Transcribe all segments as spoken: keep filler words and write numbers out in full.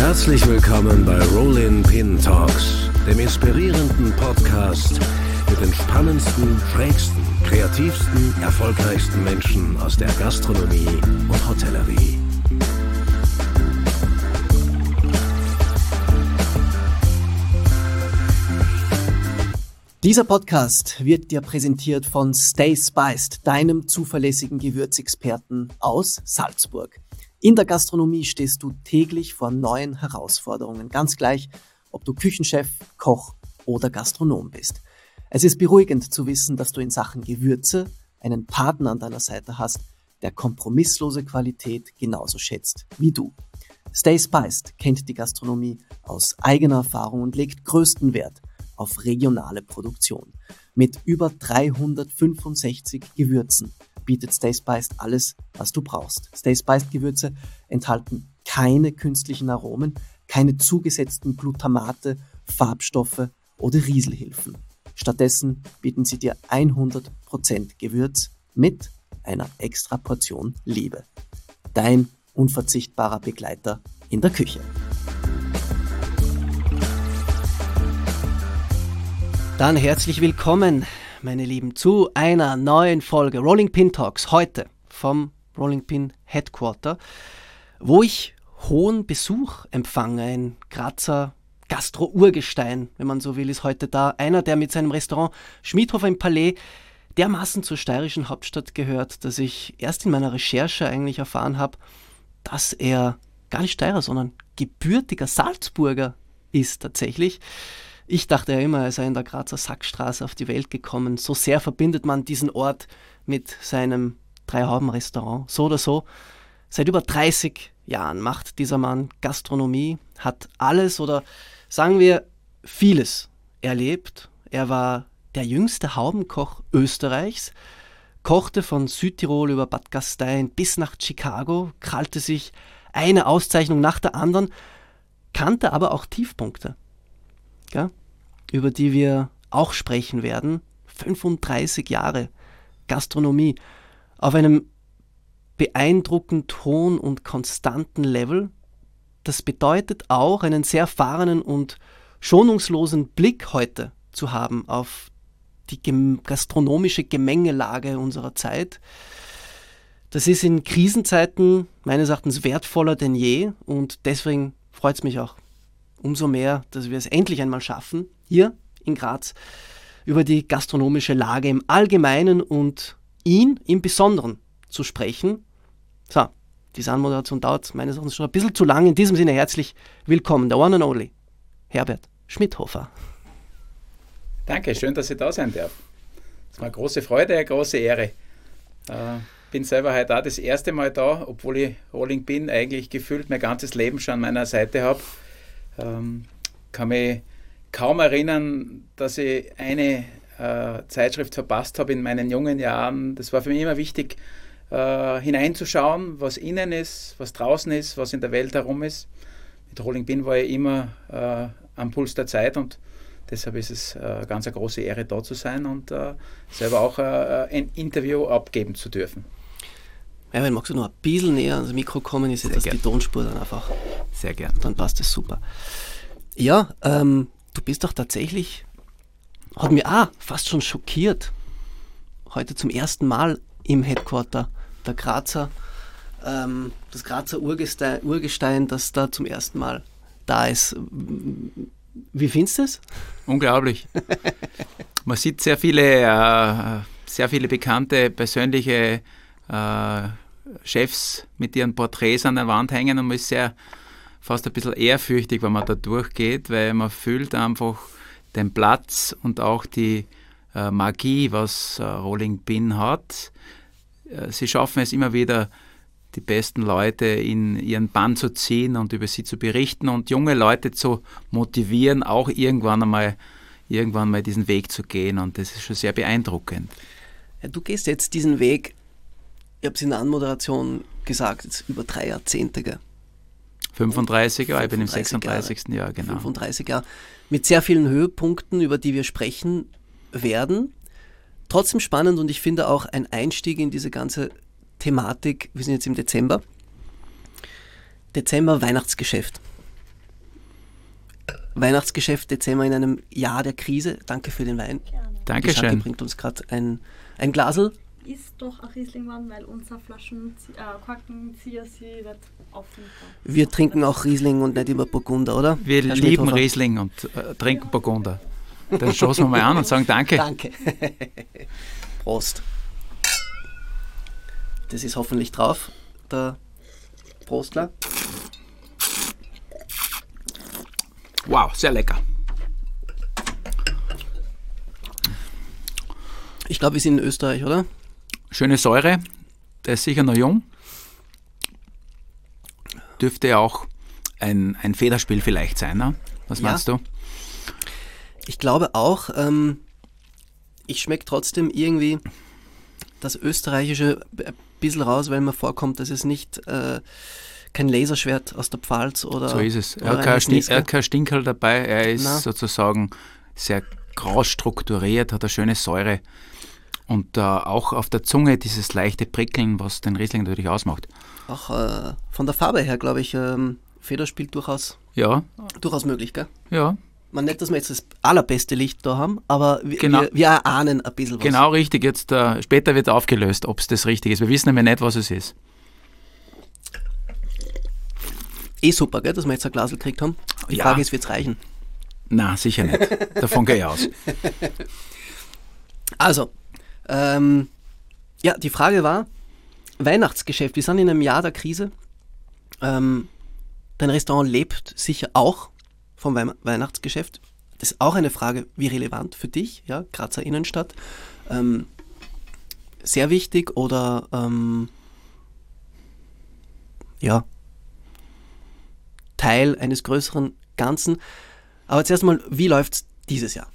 Herzlich willkommen bei Rollin Pin Talks, dem inspirierenden Podcast mit den spannendsten, schrägsten, kreativsten, erfolgreichsten Menschen aus der Gastronomie und Hotellerie. Dieser Podcast wird dir präsentiert von Stay Spiced, deinem zuverlässigen Gewürzexperten aus Salzburg. In der Gastronomie stehst du täglich vor neuen Herausforderungen, ganz gleich, ob du Küchenchef, Koch oder Gastronom bist. Es ist beruhigend zu wissen, dass du in Sachen Gewürze einen Partner an deiner Seite hast, der kompromisslose Qualität genauso schätzt wie du. Stay Spiced kennt die Gastronomie aus eigener Erfahrung und legt größten Wert auf regionale Produktion. Mit über dreihundertfünfundsechzig Gewürzen bietet Stay Spiced alles, was du brauchst. Stay Spiced Gewürze enthalten keine künstlichen Aromen, keine zugesetzten Glutamate, Farbstoffe oder Rieselhilfen. Stattdessen bieten sie dir hundert Prozent Gewürz mit einer extra Portion Liebe. Dein unverzichtbarer Begleiter in der Küche. Dann herzlich willkommen, meine Lieben, zu einer neuen Folge Rolling Pin Talks, heute vom Rolling Pin Headquarter, wo ich hohen Besuch empfange. Ein Grazer Gastro-Urgestein, wenn man so will, ist heute da. Einer, der mit seinem Restaurant Schmidhofer im Palais dermaßen zur steirischen Hauptstadt gehört, dass ich erst in meiner Recherche eigentlich erfahren habe, dass er gar nicht Steirer, sondern gebürtiger Salzburger ist tatsächlich. Ich dachte ja immer, er sei in der Grazer Sackstraße auf die Welt gekommen. So sehr verbindet man diesen Ort mit seinem Drei-Hauben-Restaurant. So oder so, seit über dreißig Jahren macht dieser Mann Gastronomie, hat alles oder sagen wir vieles erlebt. Er war der jüngste Haubenkoch Österreichs, kochte von Südtirol über Bad Gastein bis nach Chicago, krallte sich eine Auszeichnung nach der anderen, kannte aber auch Tiefpunkte. Ja, über die wir auch sprechen werden. fünfunddreißig Jahre Gastronomie auf einem beeindruckend hohen und konstanten Level. Das bedeutet auch, einen sehr erfahrenen und schonungslosen Blick heute zu haben auf die gem- gastronomische Gemengelage unserer Zeit. Das ist in Krisenzeiten meines Erachtens wertvoller denn je und deswegen freut es mich auch umso mehr, dass wir es endlich einmal schaffen, hier in Graz über die gastronomische Lage im Allgemeinen und ihn im Besonderen zu sprechen. So, diese Anmoderation dauert meines Erachtens schon ein bisschen zu lang. In diesem Sinne herzlich willkommen, der One and Only, Herbert Schmidhofer. Danke, schön, dass ich da sein darf. Es war eine große Freude, eine große Ehre. Ich äh, bin selber heute auch das erste Mal da, obwohl ich Rolling Pin eigentlich gefühlt mein ganzes Leben schon an meiner Seite habe. Ähm, kann mich kaum erinnern, dass ich eine äh, Zeitschrift verpasst habe in meinen jungen Jahren. Das war für mich immer wichtig, äh, hineinzuschauen, was innen ist, was draußen ist, was in der Welt herum ist. Mit Rolling Pin war ich immer äh, am Puls der Zeit und deshalb ist es äh, ganz eine große Ehre, da zu sein und äh, selber auch äh, ein Interview abgeben zu dürfen. Ja, wenn magst du noch ein bisschen näher ans Mikro kommen, ist jetzt die Tonspur dann einfach. Sehr gern. Dann passt es super. Ja, ähm, du bist doch tatsächlich, hat mich auch fast schon schockiert, heute zum ersten Mal im Headquarter der Grazer, ähm, das Grazer Urgestein, Urgestein, das da zum ersten Mal da ist. Wie findest du es? Unglaublich. Man sieht sehr viele, äh, sehr viele bekannte persönliche äh, Chefs mit ihren Porträts an der Wand hängen und man ist sehr fast ein bisschen ehrfürchtig, wenn man da durchgeht, weil man fühlt einfach den Platz und auch die äh, Magie, was äh, Rolling Pin hat. Äh, sie schaffen es immer wieder, die besten Leute in ihren Bann zu ziehen und über sie zu berichten und junge Leute zu motivieren, auch irgendwann einmal, irgendwann mal diesen Weg zu gehen und das ist schon sehr beeindruckend. Ja, du gehst jetzt diesen Weg, ich habe es in der Anmoderation gesagt, jetzt über drei Jahrzehnte. Gell? fünfunddreißig Jahre, ich bin im sechsunddreißigsten Jahr, genau. fünfunddreißig Jahre, mit sehr vielen Höhepunkten, über die wir sprechen werden. Trotzdem spannend und ich finde auch ein Einstieg in diese ganze Thematik, wir sind jetzt im Dezember, Dezember Weihnachtsgeschäft. Weihnachtsgeschäft. Jetzt sind wir in einem Jahr der Krise. Danke für den Wein. Dankeschön. Die Schanke bringt uns gerade ein, ein Glasl. Ist doch ein Riesling-Wein, weil unsere Flaschen, äh, Korkenzieher sie nicht aufnehmen. Wir trinken auch Riesling und nicht immer Burgunder, oder? Wir Herr lieben Schmidhofer? Riesling und äh, trinken Burgunder. Dann stoßen wir mal an und sagen Danke. Danke. Prost. Das ist hoffentlich drauf, der Prostler. Wow, sehr lecker. Ich glaube, wir sind in Österreich, oder? Schöne Säure, der ist sicher noch jung. Dürfte auch ein, ein Federspiel vielleicht sein, ne? Was Ja. meinst du? Ich glaube auch, ähm, ich schmecke trotzdem irgendwie das Österreichische ein bisschen raus, weil mir vorkommt, dass es nicht äh, kein Laserschwert aus der Pfalz oder. So ist es. Er oder hat ein kein, Sti Schnitzke. er hat kein Stinkerl dabei, er ist Na. sozusagen sehr kraus strukturiert, hat eine schöne Säure und äh, auch auf der Zunge dieses leichte Prickeln, was den Riesling natürlich ausmacht. Auch äh, von der Farbe her, glaube ich, ähm, Federspiel durchaus, Ja, durchaus möglich, gell? ja, Man nicht, dass wir jetzt das allerbeste Licht da haben, aber wir, Genau. wir, wir erahnen ein bisschen was. genau richtig. Jetzt äh, später wird aufgelöst, ob es das richtig ist. Wir wissen nämlich nicht, was es ist. Eh super, gell, dass wir jetzt ein Glas gekriegt haben. Die Ja. Frage ist, wird es reichen? Na, sicher nicht. Davon gehe ich aus. Also, ähm, ja, die Frage war, Weihnachtsgeschäft, wir sind in einem Jahr der Krise. Ähm, dein Restaurant lebt sicher auch vom Wei- Weihnachtsgeschäft. Das ist auch eine Frage, wie relevant für dich, ja, Grazer Innenstadt. Ähm, sehr wichtig oder ähm, ja, Teil eines größeren Ganzen. Aber zuerst mal, wie läuft es dieses Jahr?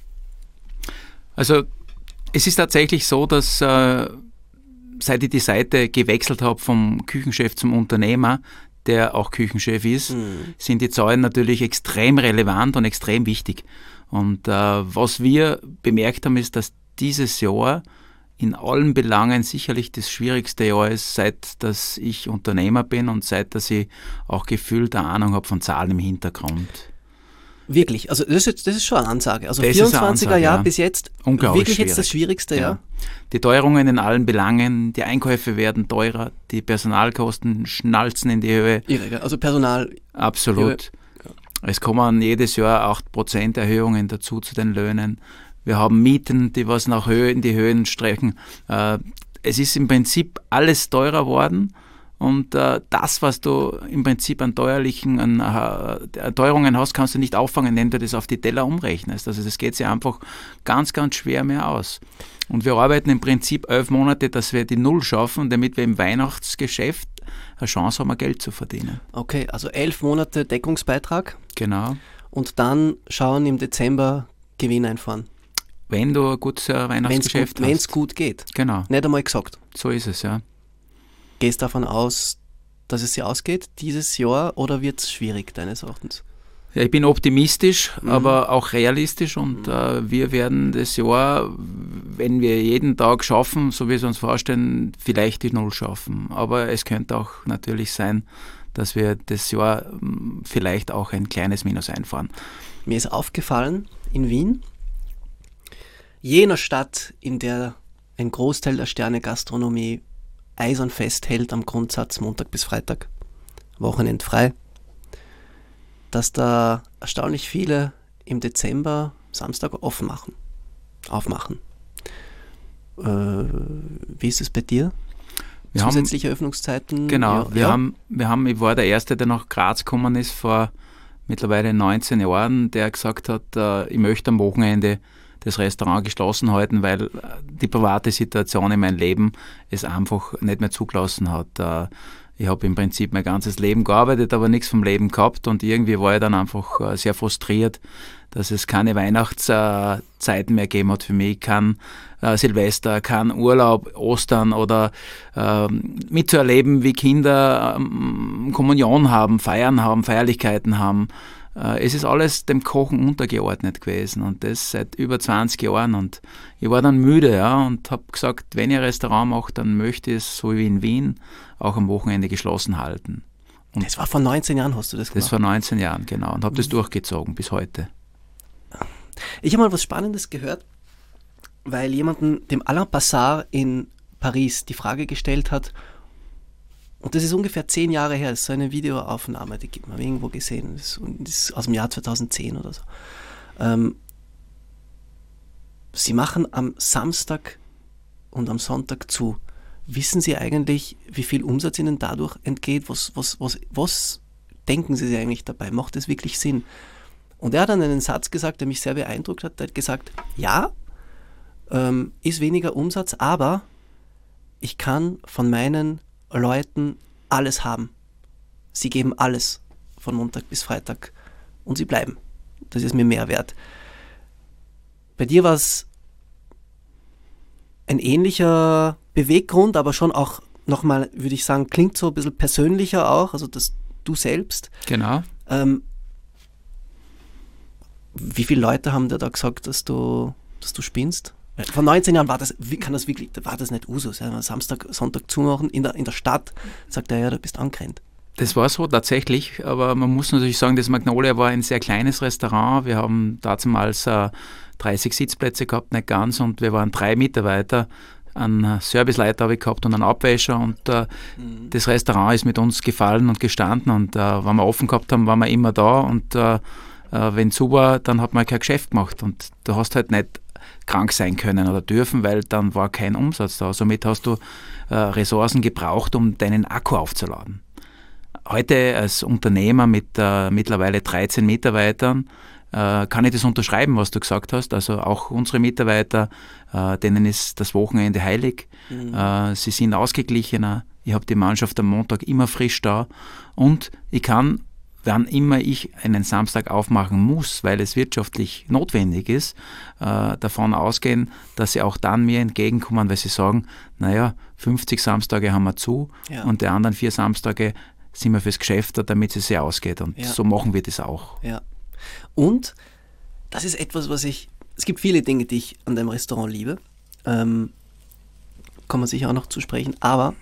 Also es ist tatsächlich so, dass äh, seit ich die Seite gewechselt habe vom Küchenchef zum Unternehmer, der auch Küchenchef ist, Mhm. sind die Zahlen natürlich extrem relevant und extrem wichtig. Und äh, was wir bemerkt haben, ist, dass dieses Jahr in allen Belangen sicherlich das schwierigste Jahr ist, seit dass ich Unternehmer bin und seit dass ich auch gefühlt eine Ahnung habe von Zahlen im Hintergrund. Wirklich, also das ist, jetzt- das ist schon eine Ansage. Also Das ist eine vierundzwanziger Ansage, Jahr ja. bis jetzt Unglaublich wirklich jetzt das schwierig. Schwierigste Jahr. Die Teuerungen in allen Belangen, die Einkäufe werden teurer, die Personalkosten schnalzen in die Höhe. Irre, gell? Also Personal, Absolut. Es kommen jedes Jahr acht Prozent Erhöhungen dazu zu den Löhnen. Wir haben Mieten, die was nach Höhe in die Höhen strecken. Äh, Es ist im Prinzip alles teurer worden. Und äh, das, was du im Prinzip an teuerlichen an, äh, Teuerungen hast, kannst du nicht auffangen, indem du das auf die Teller umrechnest. Also das geht sich einfach ganz, ganz schwer mehr aus. Und wir arbeiten im Prinzip elf Monate, dass wir die Null schaffen, damit wir im Weihnachtsgeschäft eine Chance haben, Geld zu verdienen. okay, also elf Monate Deckungsbeitrag Genau. und dann schauen im Dezember Gewinn einfahren. Wenn du ein gutes äh, Wenn es Weihnachtsgeschäft gut, wenn's hast. gut geht. Genau, Nicht einmal gesagt. so ist es, ja. Gehst davon aus, dass es sich ausgeht dieses Jahr oder wird es schwierig deines Erachtens? Ja, ich bin optimistisch, Mhm. aber auch realistisch und äh, wir werden das Jahr, wenn wir jeden Tag schaffen, so wie wir es uns vorstellen, vielleicht die Null schaffen. Aber es könnte auch natürlich sein, dass wir das Jahr mh, vielleicht auch ein kleines Minus einfahren. Mir ist aufgefallen, in Wien, jener Stadt, in der ein Großteil der Sterne-Gastronomie eisern festhält am Grundsatz Montag bis Freitag, Wochenend frei, dass da erstaunlich viele im Dezember Samstag offen machen, aufmachen. Äh, wie ist es bei dir? Wir haben, Zusätzliche Öffnungszeiten? genau, Ja, wir, ja? Haben, wir haben, ich war der Erste, der nach Graz gekommen ist vor mittlerweile neunzehn Jahren, der gesagt hat, äh, ich möchte am Wochenende das Restaurant geschlossen halten, weil die private Situation in meinem Leben es einfach nicht mehr zugelassen hat. Äh, Ich habe im Prinzip mein ganzes Leben gearbeitet, aber nichts vom Leben gehabt und irgendwie war ich dann einfach äh, sehr frustriert, dass es keine Weihnachtszeiten mehr gegeben hat für mich, kein äh, Silvester, kein Urlaub, Ostern oder äh, mitzuerleben, wie Kinder ähm, Kommunion haben, Feiern haben, Feierlichkeiten haben. Äh, es ist alles dem Kochen untergeordnet gewesen und das seit über zwanzig Jahren und ich war dann müde, ja, und habe gesagt, wenn ich ein Restaurant mache, dann möchte ich es so wie in Wien auch am Wochenende geschlossen halten. Und das war vor neunzehn Jahren, hast du das gemacht? Das vor neunzehn Jahren, genau. Und habe das durchgezogen bis heute. Ich habe mal was Spannendes gehört, weil jemanden, dem Alain Passard in Paris, die Frage gestellt hat, und das ist ungefähr zehn Jahre her, das ist so eine Videoaufnahme, die gibt man irgendwo gesehen, das ist, das ist aus dem Jahr zweitausendzehn oder so. Ähm, Sie machen am Samstag und am Sonntag zu. Wissen Sie eigentlich, wie viel Umsatz Ihnen dadurch entgeht? Was, was, was, was denken Sie sich eigentlich dabei? Macht das wirklich Sinn? Und er hat dann einen Satz gesagt, der mich sehr beeindruckt hat. Er hat gesagt, ja, ähm, ist weniger Umsatz, aber ich kann von meinen Leuten alles haben. Sie geben alles von Montag bis Freitag und sie bleiben. Das ist mir mehr wert. Bei dir war es ein ähnlicher Beweggrund, aber schon auch nochmal, würde ich sagen, klingt so ein bisschen persönlicher auch, also das du selbst. Genau. Ähm, wie viele Leute haben dir da gesagt, dass du, dass du spinnst? Vor neunzehn Jahren war das, wie kann das wirklich, war das nicht Usus, ja? Samstag, Sonntag zumachen in der, in der Stadt, sagt er, ja, du bist angerannt. Das war so tatsächlich, aber man muss natürlich sagen, das Magnolia war ein sehr kleines Restaurant. Wir haben damals äh, dreißig Sitzplätze gehabt, nicht ganz, und wir waren drei Mitarbeiter. Einen Serviceleiter habe ich gehabt und einen Abwäscher, und äh, mhm. das Restaurant ist mit uns gefallen und gestanden, und äh, wenn wir offen gehabt haben, waren wir immer da, und äh, wenn es zu war, dann hat man kein Geschäft gemacht, und du hast halt nicht krank sein können oder dürfen, weil dann war kein Umsatz da. Somit hast du äh, Ressourcen gebraucht, um deinen Akku aufzuladen. Heute als Unternehmer mit äh, mittlerweile dreizehn Mitarbeitern äh, kann ich das unterschreiben, was du gesagt hast. Also auch unsere Mitarbeiter, äh, denen ist das Wochenende heilig. Mhm. Äh, sie sind ausgeglichener. Ich habe die Mannschaft am Montag immer frisch da, und ich kann, wann immer ich einen Samstag aufmachen muss, weil es wirtschaftlich notwendig ist, äh, davon ausgehen, dass sie auch dann mir entgegenkommen, weil sie sagen, naja, fünfzig Samstage haben wir zu, ja, und die anderen vier Samstage sind wir fürs Geschäft da, damit es sich ausgeht, und ja, so machen wir das auch. Ja. Und das ist etwas, was ich, es gibt viele Dinge, die ich an dem Restaurant liebe, ähm, kommen wir sicher auch noch zu sprechen, aber,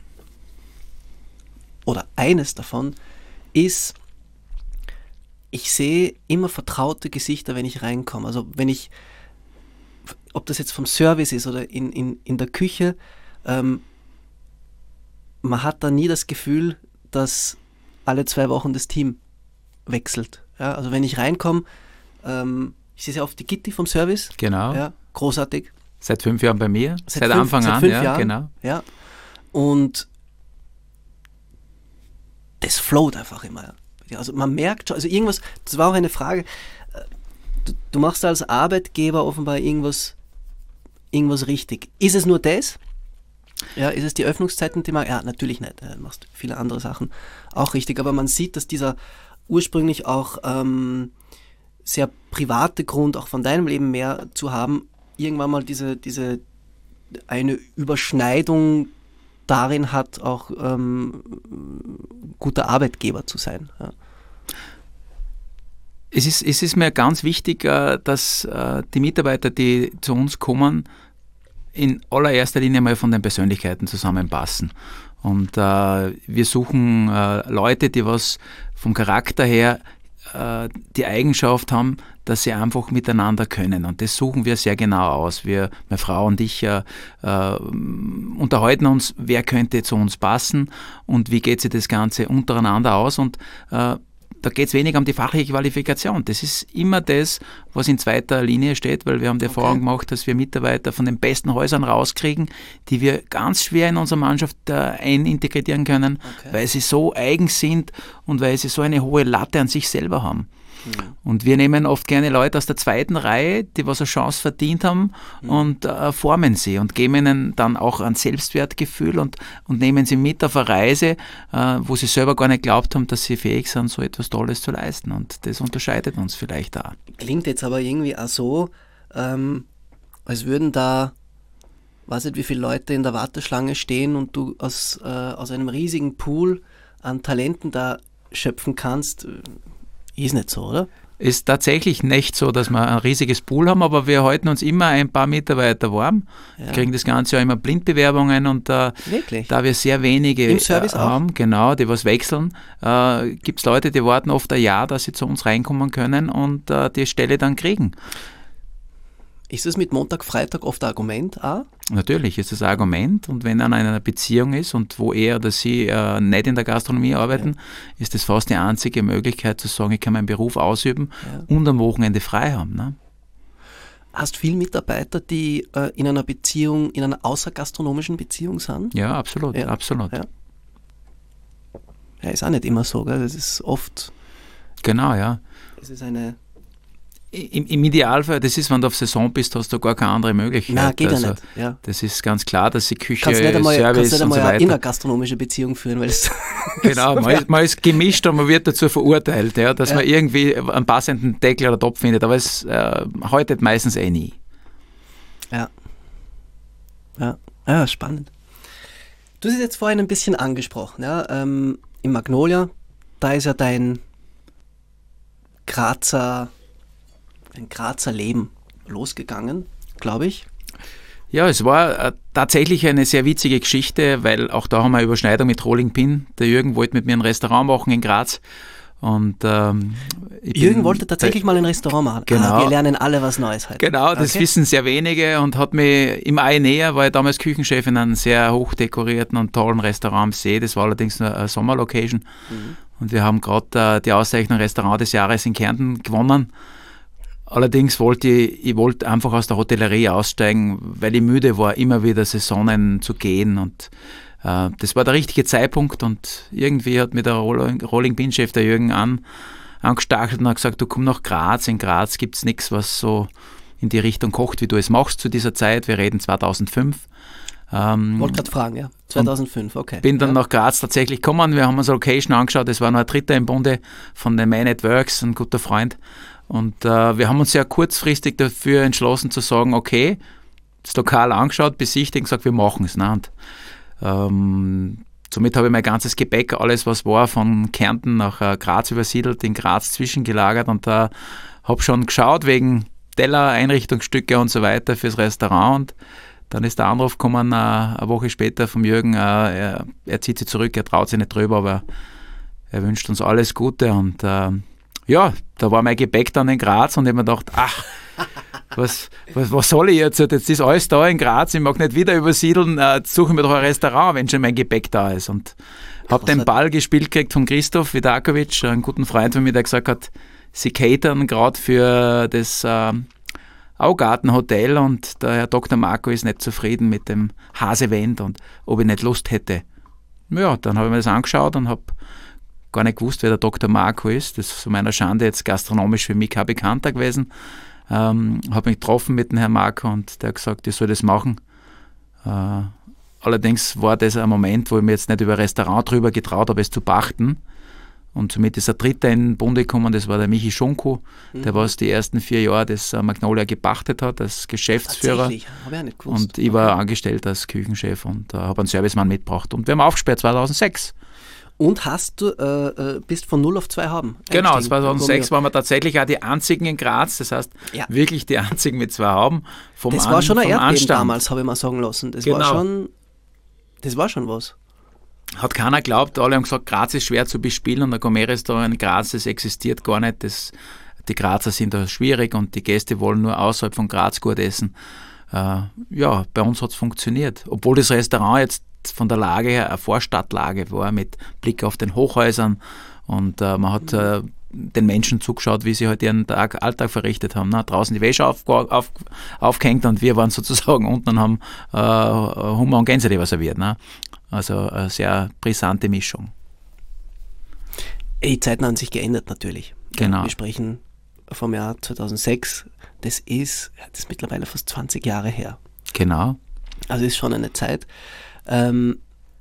oder eines davon ist, ich sehe immer vertraute Gesichter, wenn ich reinkomme. Also wenn ich, ob das jetzt vom Service ist oder in, in, in der Küche, ähm, man hat da nie das Gefühl, dass alle zwei Wochen das Team wechselt. Ja, also wenn ich reinkomme, ähm, ich sehe sehr oft die Gitti vom Service. Genau. Ja, großartig. Seit fünf Jahren bei mir, seit, seit fünf, Anfang seit an. Fünf ja, Jahren, genau. Ja. Und das float einfach immer. Also man merkt schon, also irgendwas, das war auch eine Frage, du, du machst als Arbeitgeber offenbar irgendwas, irgendwas richtig. Ist es nur das? Ja, ist es die Öffnungszeiten, die man, ja, natürlich nicht, du machst viele andere Sachen auch richtig, aber man sieht, dass dieser ursprünglich auch ähm, sehr private Grund, auch von deinem Leben mehr zu haben, irgendwann mal diese, diese eine Überschneidung darin hat, auch ähm, guter Arbeitgeber zu sein. Ja. Es ist, es ist mir ganz wichtig, dass die Mitarbeiter, die zu uns kommen, in allererster Linie mal von den Persönlichkeiten zusammenpassen. Und äh, wir suchen äh, Leute, die was vom Charakter her äh, die Eigenschaft haben, dass sie einfach miteinander können. Und das suchen wir sehr genau aus. Wir, meine Frau und ich, äh, äh, unterhalten uns, wer könnte zu uns passen und wie geht sich das Ganze untereinander aus. Und äh, da geht es weniger um die fachliche Qualifikation. Das ist immer das, was in zweiter Linie steht, weil wir haben die okay. Erfahrung gemacht, dass wir Mitarbeiter von den besten Häusern rauskriegen, die wir ganz schwer in unsere Mannschaft äh, einintegrieren können, okay. weil sie so eigen sind und weil sie so eine hohe Latte an sich selber haben. Mhm. Und wir nehmen oft gerne Leute aus der zweiten Reihe, die was eine Chance verdient haben, mhm. und äh, formen sie und geben ihnen dann auch ein Selbstwertgefühl und, und nehmen sie mit auf eine Reise, äh, wo sie selber gar nicht glaubt haben, dass sie fähig sind, so etwas Tolles zu leisten. Und das unterscheidet uns vielleicht auch. Klingt jetzt aber irgendwie auch so, ähm, als würden da, weiß nicht, wie viele Leute in der Warteschlange stehen und du aus, äh, aus einem riesigen Pool an Talenten da schöpfen kannst. Ist nicht so, oder? Ist tatsächlich nicht so, dass wir ein riesiges Pool haben, aber wir halten uns immer ein paar Mitarbeiter warm, ja. kriegen das ganze Jahr immer Blindbewerbungen und äh, da wir sehr wenige Im Service äh, haben, genau, die was wechseln, äh, gibt es Leute, die warten oft ein Jahr, dass sie zu uns reinkommen können und äh, die Stelle dann kriegen. Ist es mit Montag, Freitag oft ein Argument auch? Natürlich ist das ein Argument und wenn einer in einer Beziehung ist und wo er oder sie äh, nicht in der Gastronomie arbeiten, ja. ist das fast die einzige Möglichkeit zu sagen, ich kann meinen Beruf ausüben ja. und am Wochenende frei haben. Ne? Hast du viele Mitarbeiter, die äh, in einer Beziehung, in einer außergastronomischen Beziehung sind? Ja, absolut, ja. absolut. Ja. ja, ist auch nicht immer so, gell? Das ist oft... Genau, ja. Es ist eine... Im, Im Idealfall, das ist, wenn du auf Saison bist, hast du gar keine andere Möglichkeit. Nein, geht also, ja nicht. Ja. Das ist ganz klar, dass die Küche, kannst nicht einmal, Service kannst nicht einmal und so weiter. eine innergastronomische Beziehung führen, weil es genau, man ist, man ist gemischt und man wird dazu verurteilt, ja, dass ja. man irgendwie einen passenden Deckel oder Topf findet, aber es äh, haltet meistens eh nie. Ja. Ja, ja, spannend. Du hast es jetzt vorhin ein bisschen angesprochen, ja, ähm, im Magnolia, da ist ja dein Grazer ein Grazer Leben losgegangen, glaube ich. Ja, es war äh, tatsächlich eine sehr witzige Geschichte, weil auch da haben wir eine Überschneidung mit Rolling Pin. Der Jürgen wollte mit mir ein Restaurant machen in Graz. Und, ähm, Jürgen wollte tatsächlich bei, mal ein Restaurant machen. Genau. Ah, wir lernen alle was Neues heute. Genau, das okay. wissen sehr wenige und hat mich im Ei näher, war ich damals Küchenchef in einem sehr hochdekorierten und tollen Restaurant am See. Das war allerdings nur eine Sommerlocation. Mhm. Und wir haben gerade äh, die Auszeichnung Restaurant des Jahres in Kärnten gewonnen. Allerdings wollte ich, ich wollte einfach aus der Hotellerie aussteigen, weil ich müde war, immer wieder Saisonen zu gehen und äh, das war der richtige Zeitpunkt und irgendwie hat mir der Rolling Pin-Chef, der Jürgen, an, angestachelt und hat gesagt, du komm nach Graz, in Graz gibt es nichts, was so in die Richtung kocht, wie du es machst zu dieser Zeit, wir reden zweitausendfünf. Ähm, wollte gerade fragen, ja, zweitausendfünf, okay. Bin dann ja. nach Graz tatsächlich gekommen, wir haben uns eine Location angeschaut, das war noch ein Dritter im Bunde von den Man at Works, ein guter Freund. Und äh, wir haben uns sehr kurzfristig dafür entschlossen zu sagen, okay, das Lokal angeschaut, besichtigt und gesagt, wir machen es. Ne? Und ähm, somit habe ich mein ganzes Gepäck, alles was war, von Kärnten nach äh, Graz übersiedelt, in Graz zwischengelagert und da äh, habe schon geschaut wegen Teller, Einrichtungsstücke und so weiter fürs Restaurant. Und dann ist der Anruf gekommen, äh, eine Woche später vom Jürgen, äh, er, er zieht sich zurück, er traut sich nicht drüber, aber er wünscht uns alles Gute und äh, ja, da war mein Gepäck dann in Graz und ich habe mir gedacht, ach, was, was, was soll ich jetzt? Jetzt ist alles da in Graz, ich mag nicht wieder übersiedeln, äh, suche mir doch ein Restaurant, wenn schon mein Gepäck da ist. Und habe den Ball gespielt gekriegt von Christoph Vidakovic, einen guten Freund von mir, der gesagt hat, sie catern gerade für das äh, Augartenhotel und der Herr Doktor Marco ist nicht zufrieden mit dem Hasewend und ob ich nicht Lust hätte. Ja, dann habe ich mir das angeschaut und habe gar nicht gewusst, wer der Doktor Marco ist. Das ist zu meiner Schande jetzt gastronomisch für mich kein Bekannter gewesen. Ähm, habe mich getroffen mit dem Herrn Marco und der hat gesagt, ich soll das machen. Äh, allerdings war das ein Moment, wo ich mir jetzt nicht über ein Restaurant drüber getraut habe, es zu pachten. Und somit ist ein Dritter in den Bunde gekommen, das war der Michi Schonko, mhm. der was die ersten vier Jahre das Magnolia gepachtet hat als Geschäftsführer. Tatsächlich, habe ich auch nicht gewusst. Und ich war okay. angestellt als Küchenchef und äh, habe einen Servicemann mitgebracht. Und wir haben aufgesperrt zweitausendsechs. Und hast du, äh, bist von null auf zwei haben? Genau, zweitausendsechs waren wir tatsächlich auch die einzigen in Graz, das heißt ja. wirklich die einzigen mit zwei Hauben. Vom das war An, schon ein Erdbeben Anstand. damals, habe ich mal sagen lassen. Das, genau. war schon, das war schon was. Hat keiner geglaubt, alle haben gesagt, Graz ist schwer zu bespielen und ein Gourmet-Restaurant in Graz, das existiert gar nicht. Das, die Grazer sind da schwierig und die Gäste wollen nur außerhalb von Graz gut essen. Äh, ja, bei uns hat es funktioniert. Obwohl das Restaurant jetzt von der Lage her eine Vorstadtlage war, mit Blick auf den Hochhäusern und äh, man hat äh, den Menschen zugeschaut, wie sie halt ihren Tag, Alltag verrichtet haben. Ne? Draußen die Wäsche auf, auf, aufgehängt und wir waren sozusagen unten und haben äh, Hummer und Gänseleber serviert. Ne? Also eine sehr brisante Mischung. Die Zeiten haben sich geändert natürlich. Genau. Wir sprechen vom Jahr zweitausendsechs, das ist, das ist mittlerweile fast zwanzig Jahre her. Genau. Also ist schon eine Zeit. Ähm,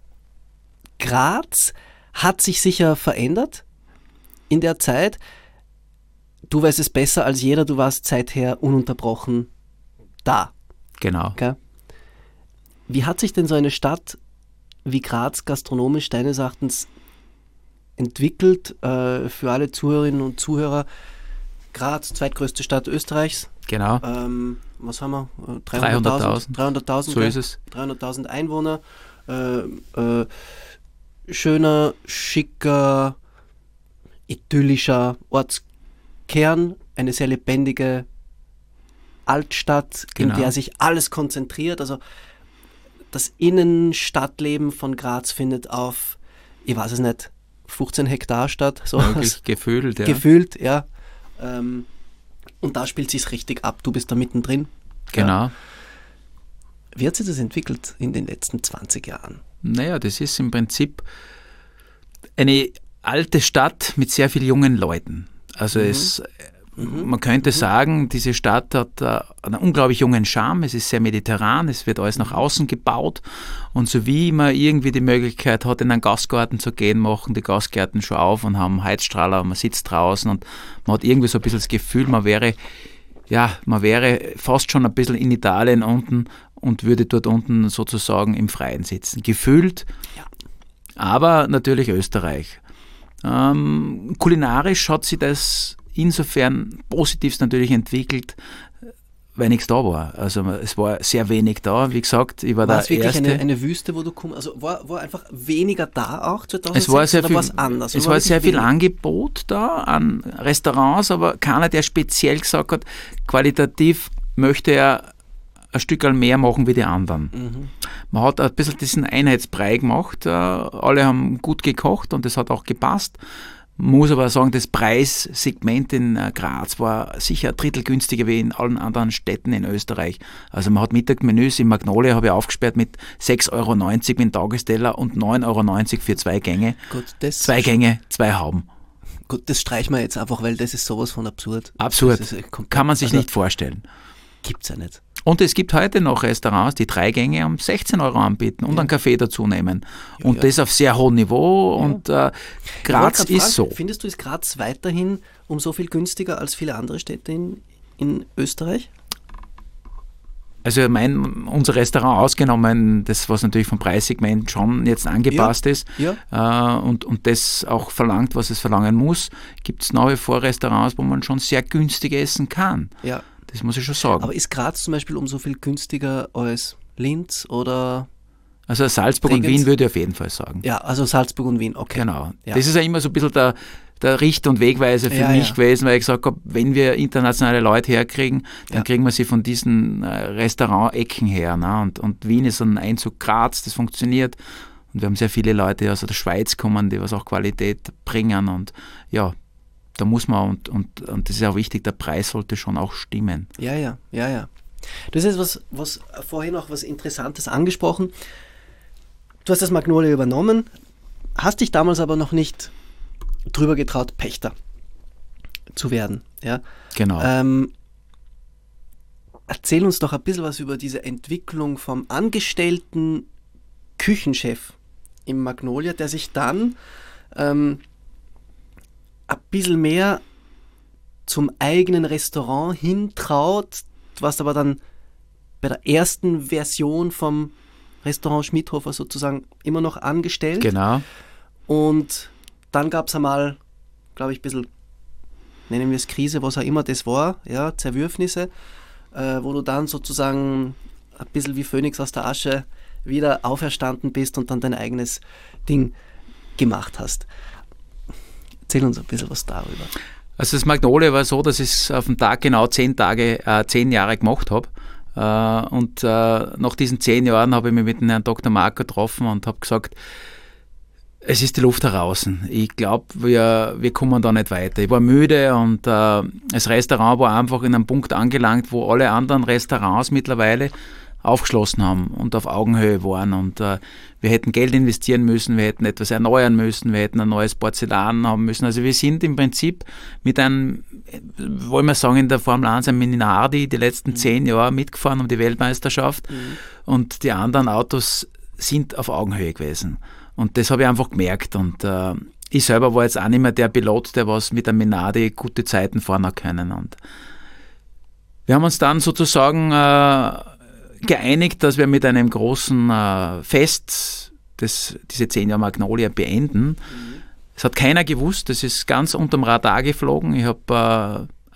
Graz hat sich sicher verändert in der Zeit. Du weißt es besser als jeder, du warst seither ununterbrochen da. Genau. Okay? Wie hat sich denn so eine Stadt wie Graz gastronomisch deines Erachtens entwickelt? Äh, für alle Zuhörerinnen und Zuhörer, Graz, zweitgrößte Stadt Österreichs. Genau. Ähm, was haben wir? dreihunderttausend. dreihunderttausend, So gell? ist es. dreihunderttausend Einwohner. Äh, äh, schöner, schicker, idyllischer Ortskern. Eine sehr lebendige Altstadt, Genau. in der sich alles konzentriert. Also das Innenstadtleben von Graz findet auf, ich weiß es nicht, fünfzehn Hektar statt. So Möglich gefühlt, ja. Gefühlt, ja. Ähm, und da spielt sich's richtig ab. Du bist da mittendrin. Genau. Ja. Wie hat sich das entwickelt in den letzten zwanzig Jahren? Naja, das ist im Prinzip eine alte Stadt mit sehr vielen jungen Leuten. Also Mhm. es, man könnte sagen, diese Stadt hat äh, einen unglaublich jungen Charme. Es ist sehr mediterran, es wird alles nach außen gebaut. Und so wie man irgendwie die Möglichkeit hat, in einen Gastgarten zu gehen, machen die Gastgärten schon auf und haben Heizstrahler, man sitzt draußen und man hat irgendwie so ein bisschen das Gefühl, man wäre, ja, man wäre fast schon ein bisschen in Italien unten und würde dort unten sozusagen im Freien sitzen. Gefühlt, Ja. aber natürlich Österreich. Ähm, kulinarisch hat sich das insofern positivst natürlich entwickelt, weil nichts da war. Also es war sehr wenig da. Wie gesagt, ich war, War der es wirklich Erste. eine, eine Wüste, wo du kommst? Also war, war einfach weniger da auch zweitausendsechs? Es war sehr oder viel, war's anders? es Oder war sehr wirklich viel wenig? Angebot da an Restaurants, aber keiner, der speziell gesagt hat, qualitativ möchte er ein Stück mehr machen wie die anderen. Mhm. Man hat ein bisschen diesen Einheitsbrei gemacht. äh, Alle haben gut gekocht und das hat auch gepasst. Muss aber sagen, das Preissegment in äh, Graz war sicher ein Drittel günstiger wie in allen anderen Städten in Österreich. Also man hat Mittagsmenüs in Magnolia, habe ich aufgesperrt, mit sechs Euro neunzig mit dem Tagesteller und neun Euro neunzig für zwei Gänge. Gut, das, Zwei Gänge, zwei Hauben. gut, das streichen wir jetzt einfach, weil das ist sowas von absurd. Absurd. Das ist, äh, komplett- Kann man sich also, nicht vorstellen. Gibt's ja nicht. Und es gibt heute noch Restaurants, die drei Gänge um sechzehn Euro anbieten und Ja. einen Kaffee dazu nehmen. Und ja. das auf sehr hohem Niveau. Ja. Und äh, Ich Graz wollte grad ist fragen, so. Findest du, ist Graz weiterhin um so viel günstiger als viele andere Städte in, in Österreich? Also mein, unser Restaurant ausgenommen, das was natürlich vom Preissegment schon jetzt angepasst ist Ja. äh, und, und das auch verlangt, was es verlangen muss, gibt es nach wie vor Restaurants, wo man schon sehr günstig essen kann. Ja. Das muss ich schon sagen. Aber ist Graz zum Beispiel um so viel günstiger als Linz oder... Also Salzburg und Bregenz? Wien würde ich auf jeden Fall sagen. Ja, also Salzburg und Wien, okay. Genau. Ja. Das ist ja immer so ein bisschen der, der Richt- und Wegweiser für Ja, mich ja. gewesen, weil ich gesagt habe, wenn wir internationale Leute herkriegen, dann Ja. kriegen wir sie von diesen äh, Restaurantecken her. Ne? Und, und Wien ist ein Einzug Graz, das funktioniert. Und wir haben sehr viele Leute aus der Schweiz kommen, die was auch Qualität bringen. Und ja, da muss man, und, und, und das ist auch wichtig, der Preis sollte schon auch stimmen. Ja, ja, ja, ja. Das ist was, was vorhin auch was Interessantes angesprochen. Du hast das Magnolia übernommen, hast dich damals aber noch nicht drüber getraut, Pächter zu werden. Ja? Genau. Ähm, erzähl uns doch ein bisschen was über diese Entwicklung vom angestellten Küchenchef im Magnolia, der sich dann ähm, ein bisschen mehr zum eigenen Restaurant hintraut. Du warst aber dann bei der ersten Version vom Restaurant Schmidhofer sozusagen immer noch angestellt. Genau. Und dann gab es einmal, glaube ich, ein bisschen, nennen wir es Krise, was auch immer das war, ja, Zerwürfnisse, äh, wo du dann sozusagen ein bisschen wie Phönix aus der Asche wieder auferstanden bist und dann dein eigenes Ding gemacht hast. Erzähl uns ein bisschen was darüber. Also das Magnolia war so, dass ich es auf den Tag genau zehn Tage, äh, zehn Jahre gemacht habe. Äh, und äh, nach diesen zehn Jahren habe ich mich mit dem Herrn Doktor Mark getroffen und habe gesagt, es ist die Luft heraus. Ich glaube, wir, wir kommen da nicht weiter. Ich war müde und äh, das Restaurant war einfach in einem Punkt angelangt, wo alle anderen Restaurants mittlerweile aufgeschlossen haben und auf Augenhöhe waren. Und äh, wir hätten Geld investieren müssen, wir hätten etwas erneuern müssen, wir hätten ein neues Porzellan haben müssen. Also wir sind im Prinzip mit einem, wollen wir sagen, in der Formel eins ein Minardi die letzten mhm. zehn Jahre mitgefahren um die Weltmeisterschaft mhm. und die anderen Autos sind auf Augenhöhe gewesen. Und das habe ich einfach gemerkt. Und äh, ich selber war jetzt auch nicht mehr der Pilot, der was mit einem Minardi gute Zeiten fahren hat können. Und wir haben uns dann sozusagen äh, geeinigt, dass wir mit einem großen äh, Fest das, diese zehn Jahre Magnolia beenden. Es mhm. hat keiner gewusst, das ist ganz unterm Radar geflogen. Ich habe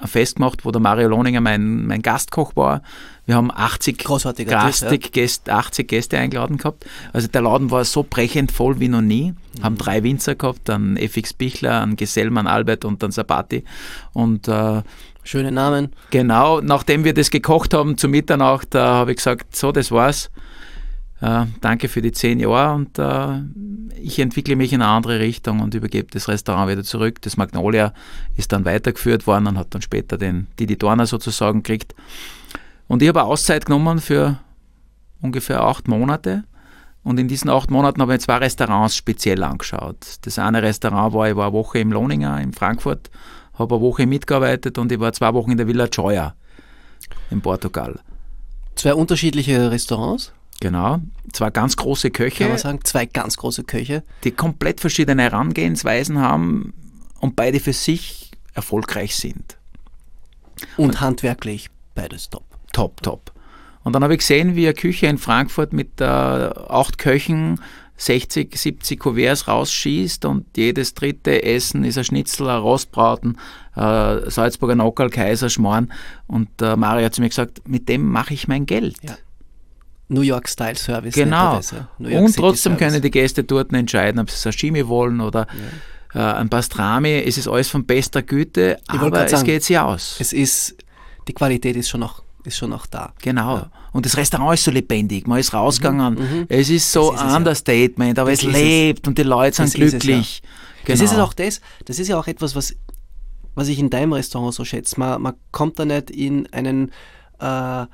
ein Fest gemacht, wo der Mario Lohninger mein, mein Gastkoch war. Wir haben achtzig, Gastig, ja. Gäste, achtzig Gäste eingeladen gehabt. Also der Laden war so brechend voll wie noch nie. Mhm. Haben drei Winzer gehabt, einen F X Bichler, einen Gesellmann Albert und einen Sabati. Und äh, schöne Namen. Genau, nachdem wir das gekocht haben zu Mitternacht, äh, habe ich gesagt, so, das war's. Äh, danke für die zehn Jahre und äh, ich entwickle mich in eine andere Richtung und übergebe das Restaurant wieder zurück. Das Magnolia ist dann weitergeführt worden und hat dann später den Didi Dorner sozusagen gekriegt. Und ich habe eine Auszeit genommen für ungefähr acht Monate und in diesen acht Monaten habe ich zwei Restaurants speziell angeschaut. Das eine Restaurant war, ich war eine Woche im Lohninger in Frankfurt, habe eine Woche mitgearbeitet und ich war zwei Wochen in der Villa Joya in Portugal. Zwei unterschiedliche Restaurants? Genau, zwei ganz große Köche. Kann man sagen, zwei ganz große Köche. Die komplett verschiedene Herangehensweisen haben und beide für sich erfolgreich sind. Und, und handwerklich beides top. Top, top. Und dann habe ich gesehen, wie eine Küche in Frankfurt mit äh, acht Köchen sechzig, siebzig Kuverts rausschießt und jedes dritte Essen ist ein Schnitzel, ein Rostbraten, äh, Salzburger Nockerl, Kaiserschmarrn. Und äh, Mario hat zu mir gesagt, mit dem mache ich mein Geld. Ja. New York Style Service. Genau. Und trotzdem können die Gäste dort entscheiden, ob sie Sashimi wollen oder ja. äh, ein Pastrami. Es ist alles von bester Güte, ich aber es sagen, geht sich aus. Es ist, die Qualität ist schon noch, ist schon noch da. Genau. Ja. Und das Restaurant ist so lebendig. Man ist rausgegangen. Mhm, es ist so ein Understatement, ja. aber das es lebt es. Und die Leute sind das glücklich. Ist es, ja. Genau. Das ist auch das, das ist ja auch etwas, was, was ich in deinem Restaurant so schätze. Man, man kommt da nicht in einen äh,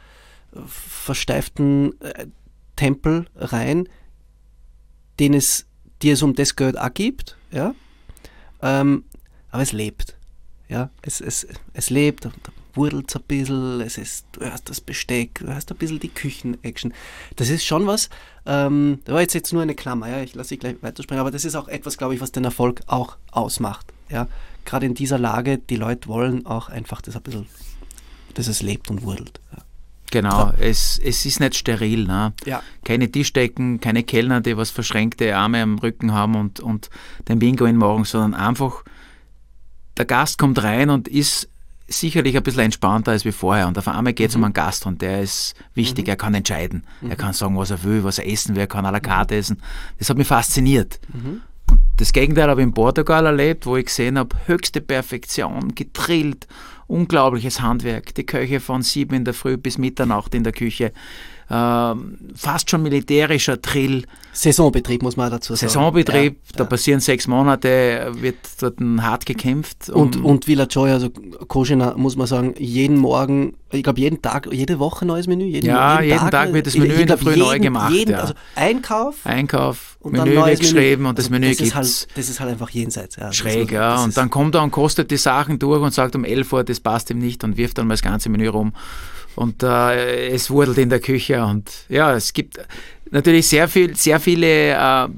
versteiften äh, Tempel rein, den es, die es um das Geld auch gibt, ja? Ähm, aber es lebt. Ja? Es, es, es lebt, da wurdelt es ein bisschen, es ist, du hörst das Besteck, du hörst ein bisschen die Küchen-Action. Das ist schon was, ähm, da war jetzt, jetzt nur eine Klammer, ja? Ich lasse dich gleich weitersprechen, aber das ist auch etwas, glaube ich, was den Erfolg auch ausmacht. Ja? Gerade in dieser Lage, die Leute wollen auch einfach das ein bisschen, dass es lebt und wurdelt. Ja. Genau, es, es ist nicht steril. Ne? Ja. Keine Tischdecken, keine Kellner, die was verschränkte Arme am Rücken haben und, und den Bingo in den Morgen, sondern einfach, der Gast kommt rein und ist sicherlich ein bisschen entspannter als wie vorher. Und auf einmal geht es mhm. um einen Gast und der ist wichtig, mhm. er kann entscheiden. Mhm. Er kann sagen, was er will, was er essen will, er kann à la carte mhm. essen. Das hat mich fasziniert. Mhm. Und das Gegenteil habe ich in Portugal erlebt, wo ich gesehen habe, höchste Perfektion, gedrillt, unglaubliches Handwerk, die Köche von sieben in der Früh bis Mitternacht in der Küche, ähm, fast schon militärischer Drill. Saisonbetrieb muss man dazu sagen. Saisonbetrieb, ja, da ja. passieren sechs Monate, wird dort hart gekämpft. Um und, und Villa Joya, also Koschina, muss man sagen, jeden Morgen, ich glaube jeden Tag, jede Woche neues Menü. Jeden, ja, jeden, jeden Tag, Tag wird das Menü in der Früh jeden, neu gemacht. Jeden, ja. Also Einkauf. Einkauf, und Menü dann wird geschrieben Menü. und das also Menü das gibt es. Halt, das ist halt einfach jenseits. Ja. Schräg, also, ja. Und ist, dann kommt er und kostet die Sachen durch und sagt um elf Uhr, das passt ihm nicht und wirft dann mal das ganze Menü rum. Und äh, es wurdelt in der Küche und ja, es gibt natürlich sehr viel, sehr viele äh,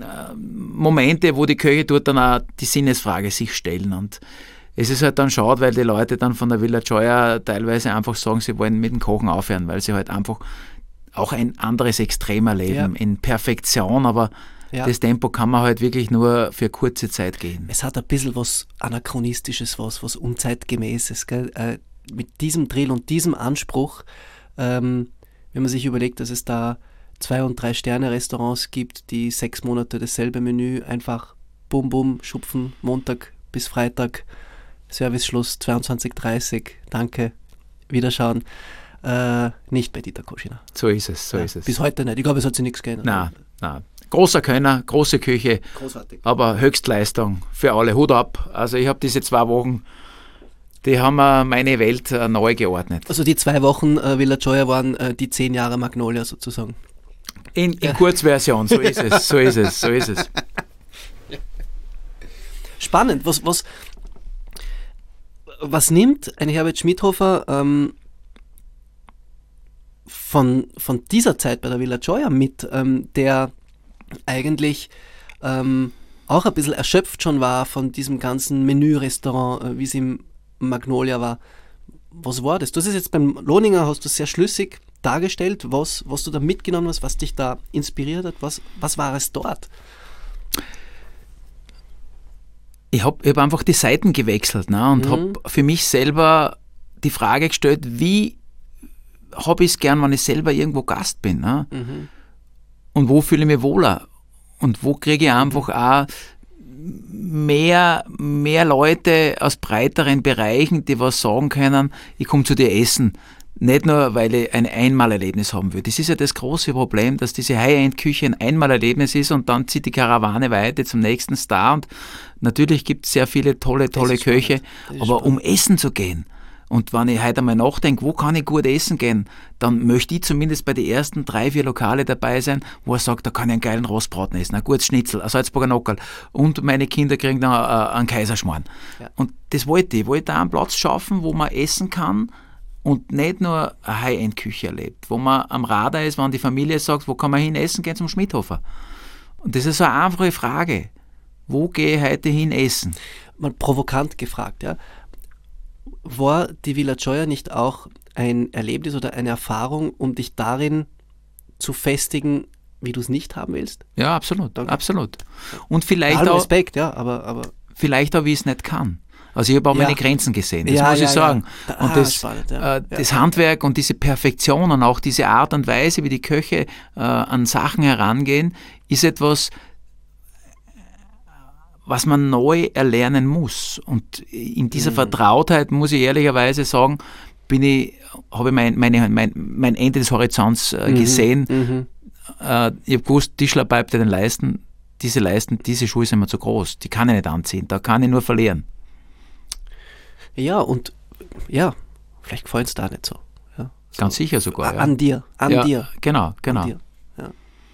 Momente, wo die Köche dort dann auch die Sinnesfrage sich stellen und es ist halt dann schade, weil die Leute dann von der Villa Joya teilweise einfach sagen, sie wollen mit dem Kochen aufhören, weil sie halt einfach auch ein anderes Extrem erleben, ja. in Perfektion, aber ja. das Tempo kann man halt wirklich nur für kurze Zeit gehen. Es hat ein bisschen was Anachronistisches, was, was Unzeitgemäßes, gell? Äh, mit diesem Drill und diesem Anspruch, ähm, wenn man sich überlegt, dass es da zwei- und drei-Sterne-Restaurants gibt, die sechs Monate dasselbe Menü einfach bum bum schupfen, Montag bis Freitag, Serviceschluss zweiundzwanzig Uhr dreißig, danke, Wiederschauen, äh, nicht bei Dieter Koschina. So ist es, so ja, ist es. Bis heute nicht, ich glaube, es hat sich nichts geändert. Nein, nein. Großer Könner, große Küche, großartig, aber Höchstleistung für alle, Hut ab. Also ich habe diese zwei Wochen Die haben äh, meine Welt äh, neu geordnet. Also die zwei Wochen äh, Villa Joya waren äh, die zehn Jahre Magnolia sozusagen. In, in ja. Kurzversion, so ist es, so ist es, so ist es. Spannend, was, was, was nimmt ein Herbert Schmidhofer ähm, von, von dieser Zeit bei der Villa Joya mit, ähm, der eigentlich ähm, auch ein bisschen erschöpft schon war von diesem ganzen Menü-Restaurant, äh, wie es im Magnolia war. Was war das? Du hast es jetzt beim Lohninger, hast du sehr schlüssig dargestellt, was, was du da mitgenommen hast, was dich da inspiriert hat, was, was war es dort? Ich ich habe hab einfach die Seiten gewechselt, ne, und mhm. habe für mich selber die Frage gestellt, wie habe ich es gern, wenn ich selber irgendwo Gast bin, ne? Mhm. Und wo fühle ich mich wohler? Und wo kriege ich einfach auch mehr, mehr Leute aus breiteren Bereichen, die was sagen können, ich komme zu dir essen. Nicht nur, weil ich ein Einmalerlebnis haben will. Das ist ja das große Problem, dass diese High-End-Küche ein Einmalerlebnis ist und dann zieht die Karawane weiter zum nächsten Star. Und natürlich gibt es sehr viele tolle, tolle Köche, aber spannend. Um essen zu gehen, und wenn ich heute einmal nachdenke, wo kann ich gut essen gehen, dann möchte ich zumindest bei den ersten drei, vier Lokale dabei sein, wo er sagt, da kann ich einen geilen Rostbraten essen, ein gutes Schnitzel, ein Salzburger Nockerl und meine Kinder kriegen dann äh, einen Kaiserschmarrn. Ja. Und das wollte ich. Ich wollte da einen Platz schaffen, wo man essen kann und nicht nur eine High-End-Küche erlebt, wo man am Radar ist, wenn die Familie sagt, wo kann man hin essen gehen, zum Schmidhofer. Und das ist so eine einfache Frage. Wo gehe ich heute hin essen? Mal provokant gefragt, ja. War die Villa Gioia nicht auch ein Erlebnis oder eine Erfahrung, um dich darin zu festigen, wie du es nicht haben willst? Ja, absolut, Danke. absolut. Und vielleicht Allem auch, Respekt, ja, aber, aber vielleicht auch, wie ich es nicht kann. Also ich habe auch ja. meine Grenzen gesehen, das ja, muss ja, ich sagen. Ja. Und ah, das, spannend, ja. äh, das ja. Handwerk und diese Perfektion und auch diese Art und Weise, wie die Köche äh, an Sachen herangehen, ist etwas, was man neu erlernen muss. Und in dieser mhm. Vertrautheit, muss ich ehrlicherweise sagen, bin ich, habe ich mein, meine, mein, mein Ende des Horizonts äh, mhm. gesehen. Mhm. Äh, ich habe gewusst, Tischler bleibt ja den Leisten. Diese Leisten, diese Schuhe sind mir zu groß. Die kann ich nicht anziehen. Da kann ich nur verlieren. Ja, und ja, vielleicht gefällt es da nicht so. Ja, so. Ganz sicher sogar. Ja. An dir, an ja, dir. Genau, genau. An dir. Ja.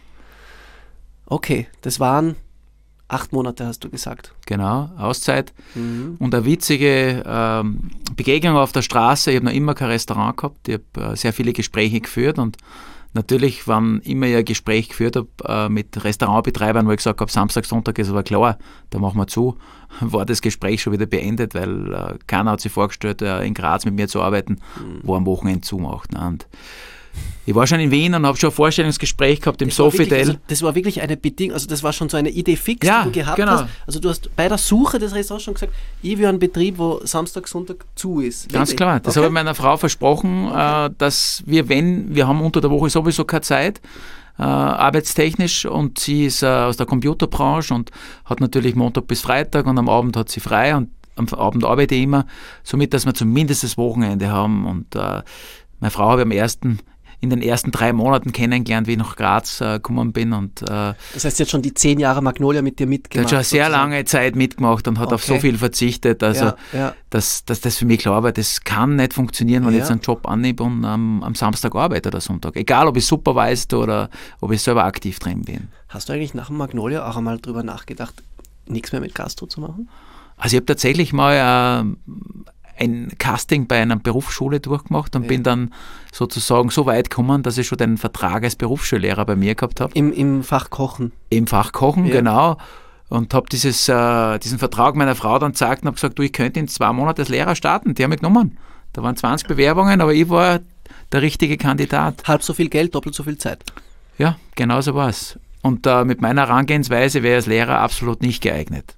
Okay, das waren acht Monate, hast du gesagt. Genau, Auszeit. Mhm. Und eine witzige ähm, Begegnung auf der Straße. Ich habe noch immer kein Restaurant gehabt. Ich habe äh, sehr viele Gespräche geführt und natürlich, wenn ich immer ja ein Gespräch geführt habe äh, mit Restaurantbetreibern, wo ich gesagt habe, Samstag, Sonntag ist aber klar, da machen wir zu, war das Gespräch schon wieder beendet, weil äh, keiner hat sich vorgestellt, äh, in Graz mit mir zu arbeiten, mhm. wo am Wochenende zumacht. Ne? Und ich war schon in Wien und habe schon ein Vorstellungsgespräch gehabt im Sofitel. Also das war wirklich eine Bedingung, also das war schon so eine Idee fix, ja, die du gehabt genau. hast. Also du hast bei der Suche des Restaurants schon gesagt, ich will einen Betrieb, wo Samstag, Sonntag zu ist. Ganz wirklich? klar, das okay. habe ich meiner Frau versprochen, okay. äh, dass wir, wenn, wir haben unter der Woche sowieso keine Zeit, äh, arbeitstechnisch, und sie ist äh, aus der Computerbranche und hat natürlich Montag bis Freitag und am Abend hat sie frei und am Abend arbeite ich immer, somit, dass wir zumindest das Wochenende haben. Und äh, meine Frau habe ich am ersten in den ersten drei Monaten kennengelernt, wie ich nach Graz äh, gekommen bin. Und, äh, das heißt, sie hat schon die zehn Jahre Magnolia mit dir mitgemacht? Sie hat schon eine sehr sozusagen. lange Zeit mitgemacht und hat okay. auf so viel verzichtet, also ja, ja. Dass, dass das für mich klar war, das kann nicht funktionieren, wenn ja. ich jetzt einen Job annehme und ähm, am Samstag arbeite oder Sonntag. Egal, ob ich supervised oder ob ich selber aktiv drin bin. Hast du eigentlich nach dem Magnolia auch einmal drüber nachgedacht, nichts mehr mit Gastro zu machen? Also ich habe tatsächlich mal äh, ein Casting bei einer Berufsschule durchgemacht und ja. bin dann sozusagen so weit gekommen, dass ich schon den Vertrag als Berufsschullehrer bei mir gehabt habe. Im, im Fach Kochen? Im Fach Kochen, ja. genau. Und habe dieses, äh, diesen Vertrag meiner Frau dann gezeigt und habe gesagt, du, ich könnte in zwei Monaten als Lehrer starten. Die haben mich genommen. Da waren zwanzig Bewerbungen, aber ich war der richtige Kandidat. Halb so viel Geld, doppelt so viel Zeit. Ja, genau so war es. Und äh, mit meiner Herangehensweise wäre ich als Lehrer absolut nicht geeignet.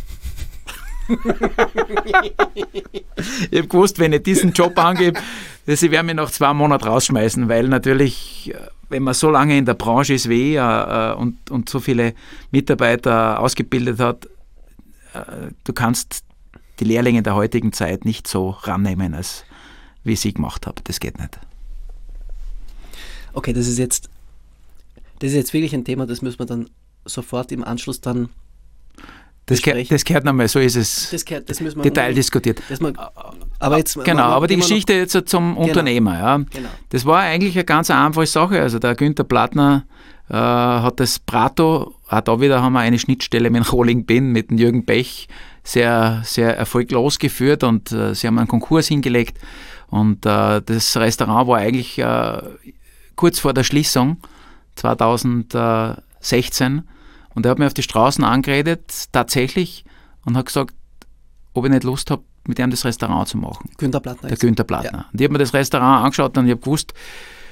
Ich habe gewusst, wenn ich diesen Job angebe, sie werden mich nach zwei Monaten rausschmeißen, weil natürlich, wenn man so lange in der Branche ist wie ich äh, und, und so viele Mitarbeiter ausgebildet hat, äh, du kannst die Lehrlinge der heutigen Zeit nicht so rannehmen, als wie ich sie gemacht habe. Das geht nicht. Okay, das ist jetzt, das ist jetzt wirklich ein Thema, das müssen wir dann sofort im Anschluss dann Das gehört, das gehört nochmal, so ist es das gehört, das müssen wir Detail diskutiert. Das man, aber jetzt, genau, aber die Geschichte jetzt zum genau, Unternehmer. Ja. Genau. Das war eigentlich eine ganz einfache Sache. Also der Günther Plattner äh, hat das Prato, auch da wieder haben wir eine Schnittstelle mit Rolling Pin, mit dem Jürgen Bech, sehr, sehr erfolglos geführt und äh, sie haben einen Konkurs hingelegt. Und äh, das Restaurant war eigentlich äh, kurz vor der Schließung zweitausendsechzehn. Und er hat mich auf die Straßen angeredet, tatsächlich, und hat gesagt, ob ich nicht Lust habe, mit ihm das Restaurant zu machen. Günther Plattner. Der Günther Plattner. Ja. Und ich habe mir das Restaurant angeschaut und ich habe gewusst,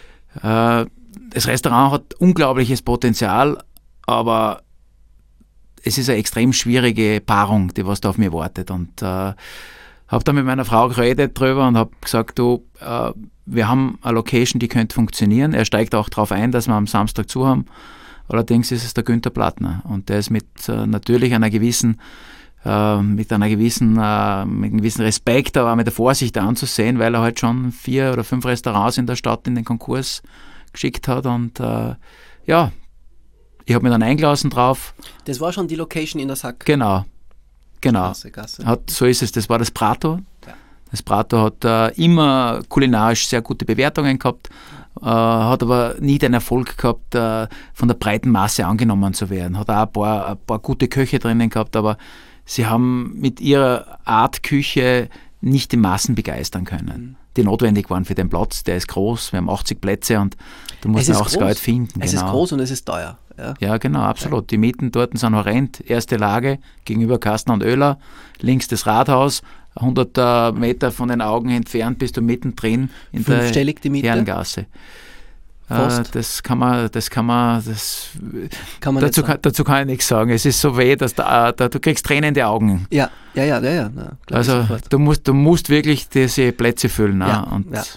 äh, das Restaurant hat unglaubliches Potenzial, aber es ist eine extrem schwierige Paarung, die was da auf mir wartet. Und äh, habe dann mit meiner Frau geredet drüber und habe gesagt, du, äh, wir haben eine Location, die könnte funktionieren. Er steigt auch darauf ein, dass wir am Samstag zu haben. Allerdings ist es der Günther Plattner und der ist mit äh, natürlich einer gewissen, äh, mit einer gewissen, äh, mit einem gewissen Respekt, aber auch mit der Vorsicht anzusehen, weil er halt schon vier oder fünf Restaurants in der Stadt in den Konkurs geschickt hat und äh, ja, ich habe mich dann eingelassen drauf. Das war schon die Location in der Sack. Genau, genau. Gasse, Gasse. Hat, so ist es, das war das Prato. Ja. Das Prato hat äh, immer kulinarisch sehr gute Bewertungen gehabt, äh, hat aber nie den Erfolg gehabt, äh, von der breiten Masse angenommen zu werden. Hat auch ein paar, ein paar gute Köche drinnen gehabt, aber sie haben mit ihrer Art Küche nicht die Massen begeistern können, mhm. die notwendig waren für den Platz. Der ist groß, wir haben achtzig Plätze und du musst auch das Geld finden. Es genau. ist groß und es ist teuer. Ja, ja genau, absolut. Die Mieten dort sind horrend. Erste Lage gegenüber Kastner und Oehler, links das Rathaus, hundert Meter von den Augen entfernt bist du mittendrin in Fünfstellig der die Miete? Herrengasse. Äh, das kann man, das kann man, das kann man dazu, kann, dazu kann ich nichts sagen. Es ist so weh, dass da, da, du kriegst Tränen in die Augen. Ja, ja, ja, ja. ja, ja also du musst, du musst wirklich diese Plätze füllen. Ja, und ja.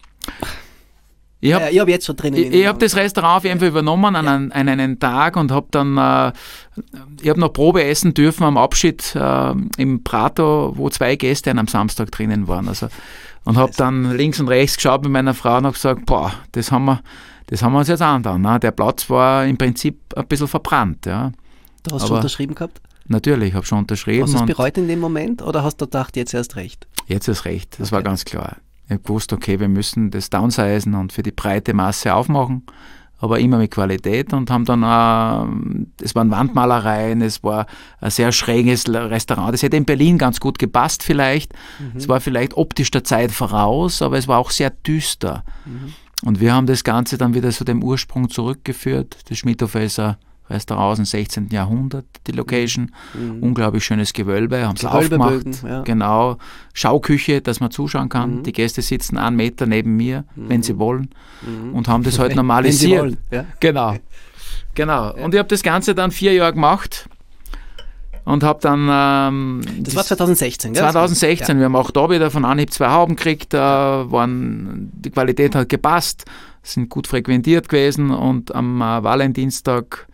Ich habe ja, hab jetzt schon drinnen. Ich, ich habe das Restaurant auf jeden Fall übernommen an, ja. einen, an einen Tag und habe dann, äh, ich habe noch Probe essen dürfen am Abschied äh, im Prato, wo zwei Gäste am Samstag drinnen waren. Also, und habe dann links und rechts geschaut mit meiner Frau und habe gesagt, boah, das haben wir, das haben wir uns jetzt angetan. Ne? Der Platz war im Prinzip ein bisschen verbrannt. Ja. Du hast Aber schon unterschrieben gehabt? Natürlich, ich habe schon unterschrieben. Hast du es bereut in dem Moment oder hast du gedacht, jetzt erst recht? Jetzt erst recht, das okay. war ganz klar. Ich habe gewusst, okay, wir müssen das downsizen und für die breite Masse aufmachen, aber immer mit Qualität und haben dann, äh, es waren Wandmalereien, es war ein sehr schräges Restaurant. Das hätte in Berlin ganz gut gepasst vielleicht. Mhm. Es war vielleicht optisch der Zeit voraus, aber es war auch sehr düster. Mhm. Und wir haben das Ganze dann wieder zu dem Ursprung zurückgeführt. Das Schmidhofer ist ein Restaurant aus dem sechzehnten Jahrhundert, die Location. Mhm. Unglaublich schönes Gewölbe, haben es aufgemacht. Ja. Genau. Schauküche, dass man zuschauen kann. Mhm. Die Gäste sitzen einen Meter neben mir, mhm. wenn sie wollen. Mhm. Und haben das halt normalisiert. Wenn sie wollen. Ja. Genau. Genau. Ja. Und ich habe das Ganze dann vier Jahre gemacht. Und habe dann... Ähm, das war zwanzig sechzehn, gell? zwanzig sechzehn. Ja. Wir haben auch da wieder von Anhieb zwei Hauben gekriegt. Äh, waren, die Qualität hat gepasst. Sind gut frequentiert gewesen. Und am äh, Valentinstag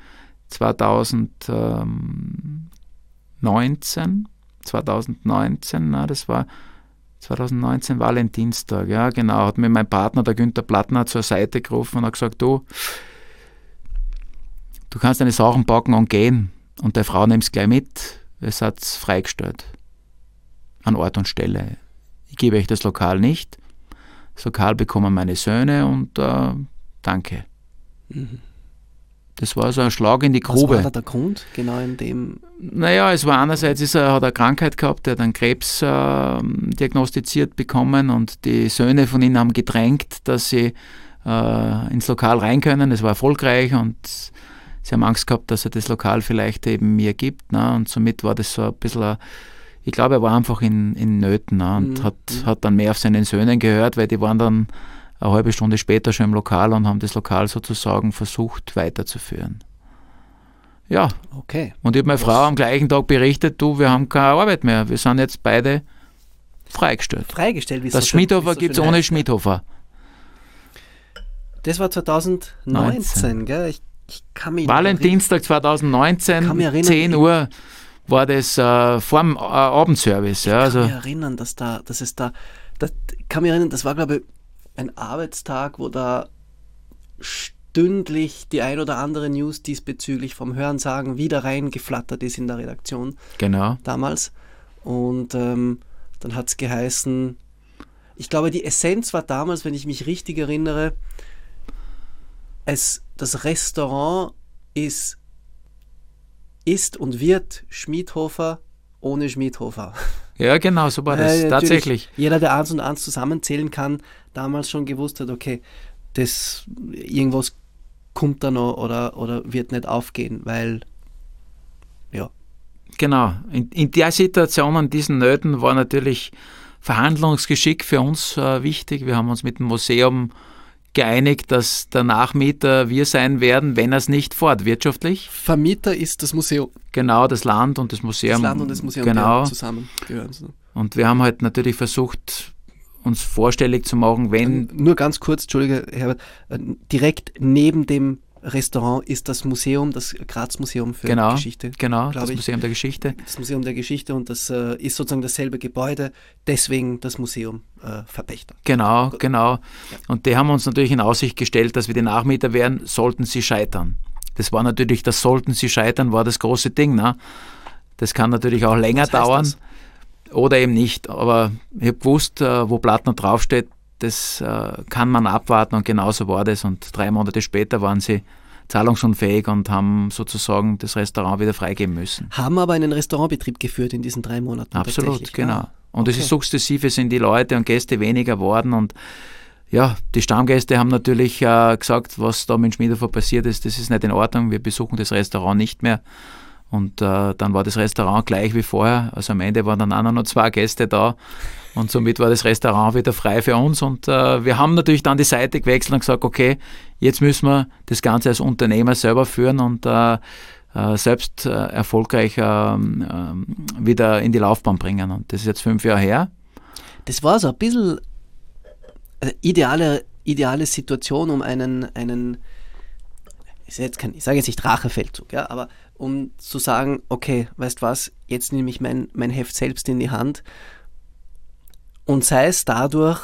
zweitausendneunzehn, zweitausendneunzehn, na, das war zweitausendneunzehn Valentinstag, ja genau, hat mir mein Partner, der Günther Plattner, zur Seite gerufen und hat gesagt, du, du kannst deine Sachen packen und gehen und deine Frau nimmst gleich mit, ihr seid freigestellt an Ort und Stelle. Ich gebe euch das Lokal nicht, das Lokal bekommen meine Söhne und äh, danke. Mhm. Das war so ein Schlag in die Grube. Was war da der Grund, genau in dem? Naja, es war einerseits, ist er, hat er eine Krankheit gehabt, er hat einen Krebs äh, diagnostiziert bekommen und die Söhne von ihm haben gedrängt, dass sie äh, ins Lokal rein können. Es war erfolgreich und sie haben Angst gehabt, dass er das Lokal vielleicht eben mir gibt. Ne? Und somit war das so ein bisschen, ein, ich glaube, er war einfach in, in Nöten, ne? Und mhm. hat, hat dann mehr auf seinen Söhnen gehört, weil die waren dann eine halbe Stunde später schon im Lokal und haben das Lokal sozusagen versucht weiterzuführen. Ja. Okay. Und ich habe meine Frau am gleichen Tag berichtet, du, wir haben keine Arbeit mehr. Wir sind jetzt beide freigestellt. Freigestellt? Wie das so Schmidhofer so gibt es ohne Schmidhofer. Das war zweitausendneunzehn, gell? Ich, ich kann mich Valentinstag zweitausendneunzehn, kann mich erinnern, zehn Uhr war das äh, vor dem äh, Abendservice. Ja, ich also. kann mich erinnern, dass da, dass es da, das, kann mich erinnern, das war, glaube ich, ein Arbeitstag, wo da stündlich die ein oder andere News diesbezüglich vom Hörensagen wieder reingeflattert ist in der Redaktion. Genau. Damals. Und ähm, dann hat es geheißen, ich glaube, die Essenz war damals, wenn ich mich richtig erinnere, es, das Restaurant ist, ist und wird Schmidhofer ohne Schmidhofer. Ja, genau, so war das, äh, tatsächlich. Jeder, der eins und eins zusammenzählen kann, damals schon gewusst hat, okay, das, irgendwas kommt da noch oder, oder wird nicht aufgehen, weil, ja. Genau, in, in der Situation, an diesen Nöten war natürlich Verhandlungsgeschick für uns äh, wichtig. Wir haben uns mit dem Museum geeinigt, dass der Nachmieter wir sein werden, wenn er es nicht fort, wirtschaftlich. Vermieter ist das Museum. Genau, das Land und das Museum. Das Land und das Museum genau. zusammengehören. Und wir haben halt natürlich versucht, uns vorstellig zu machen, wenn... Nur ganz kurz, Entschuldige, Herbert, direkt neben dem Restaurant ist das Museum, das Graz-Museum für genau, Geschichte. Genau, das ich. Museum der Geschichte. Das Museum der Geschichte und das äh, ist sozusagen dasselbe Gebäude, deswegen das Museum äh, Verpächter. Genau, Gut. genau. Ja. Und die haben uns natürlich in Aussicht gestellt, dass wir die Nachmieter werden, sollten sie scheitern. Das war natürlich, das sollten sie scheitern, war das große Ding. Ne? Das kann natürlich auch länger Was heißt dauern das? Oder eben nicht. Aber ich habe gewusst, äh, wo Plattner draufsteht, das äh, kann man abwarten und genauso war das. Und drei Monate später waren sie zahlungsunfähig und haben sozusagen das Restaurant wieder freigeben müssen. Haben aber einen Restaurantbetrieb geführt in diesen drei Monaten. Absolut, genau. Ah, und okay. es ist sukzessive, sind die Leute und Gäste weniger geworden und ja, die Stammgäste haben natürlich äh, gesagt, was da mit Schmiedehofer passiert ist, das ist nicht in Ordnung, wir besuchen das Restaurant nicht mehr. Und äh, dann war das Restaurant gleich wie vorher. Also am Ende waren dann auch noch zwei Gäste da und somit war das Restaurant wieder frei für uns. Und äh, wir haben natürlich dann die Seite gewechselt und gesagt, okay, jetzt müssen wir das Ganze als Unternehmer selber führen und äh, äh, selbst äh, erfolgreich äh, äh, wieder in die Laufbahn bringen. Und das ist jetzt fünf Jahre her. Das war so ein bisschen eine ideale, ideale Situation, um einen, einen ist jetzt kein, ich sage jetzt nicht Rachefeldzug, ja, aber um zu sagen, okay, weißt was, jetzt nehme ich mein, mein Heft selbst in die Hand und sei es dadurch,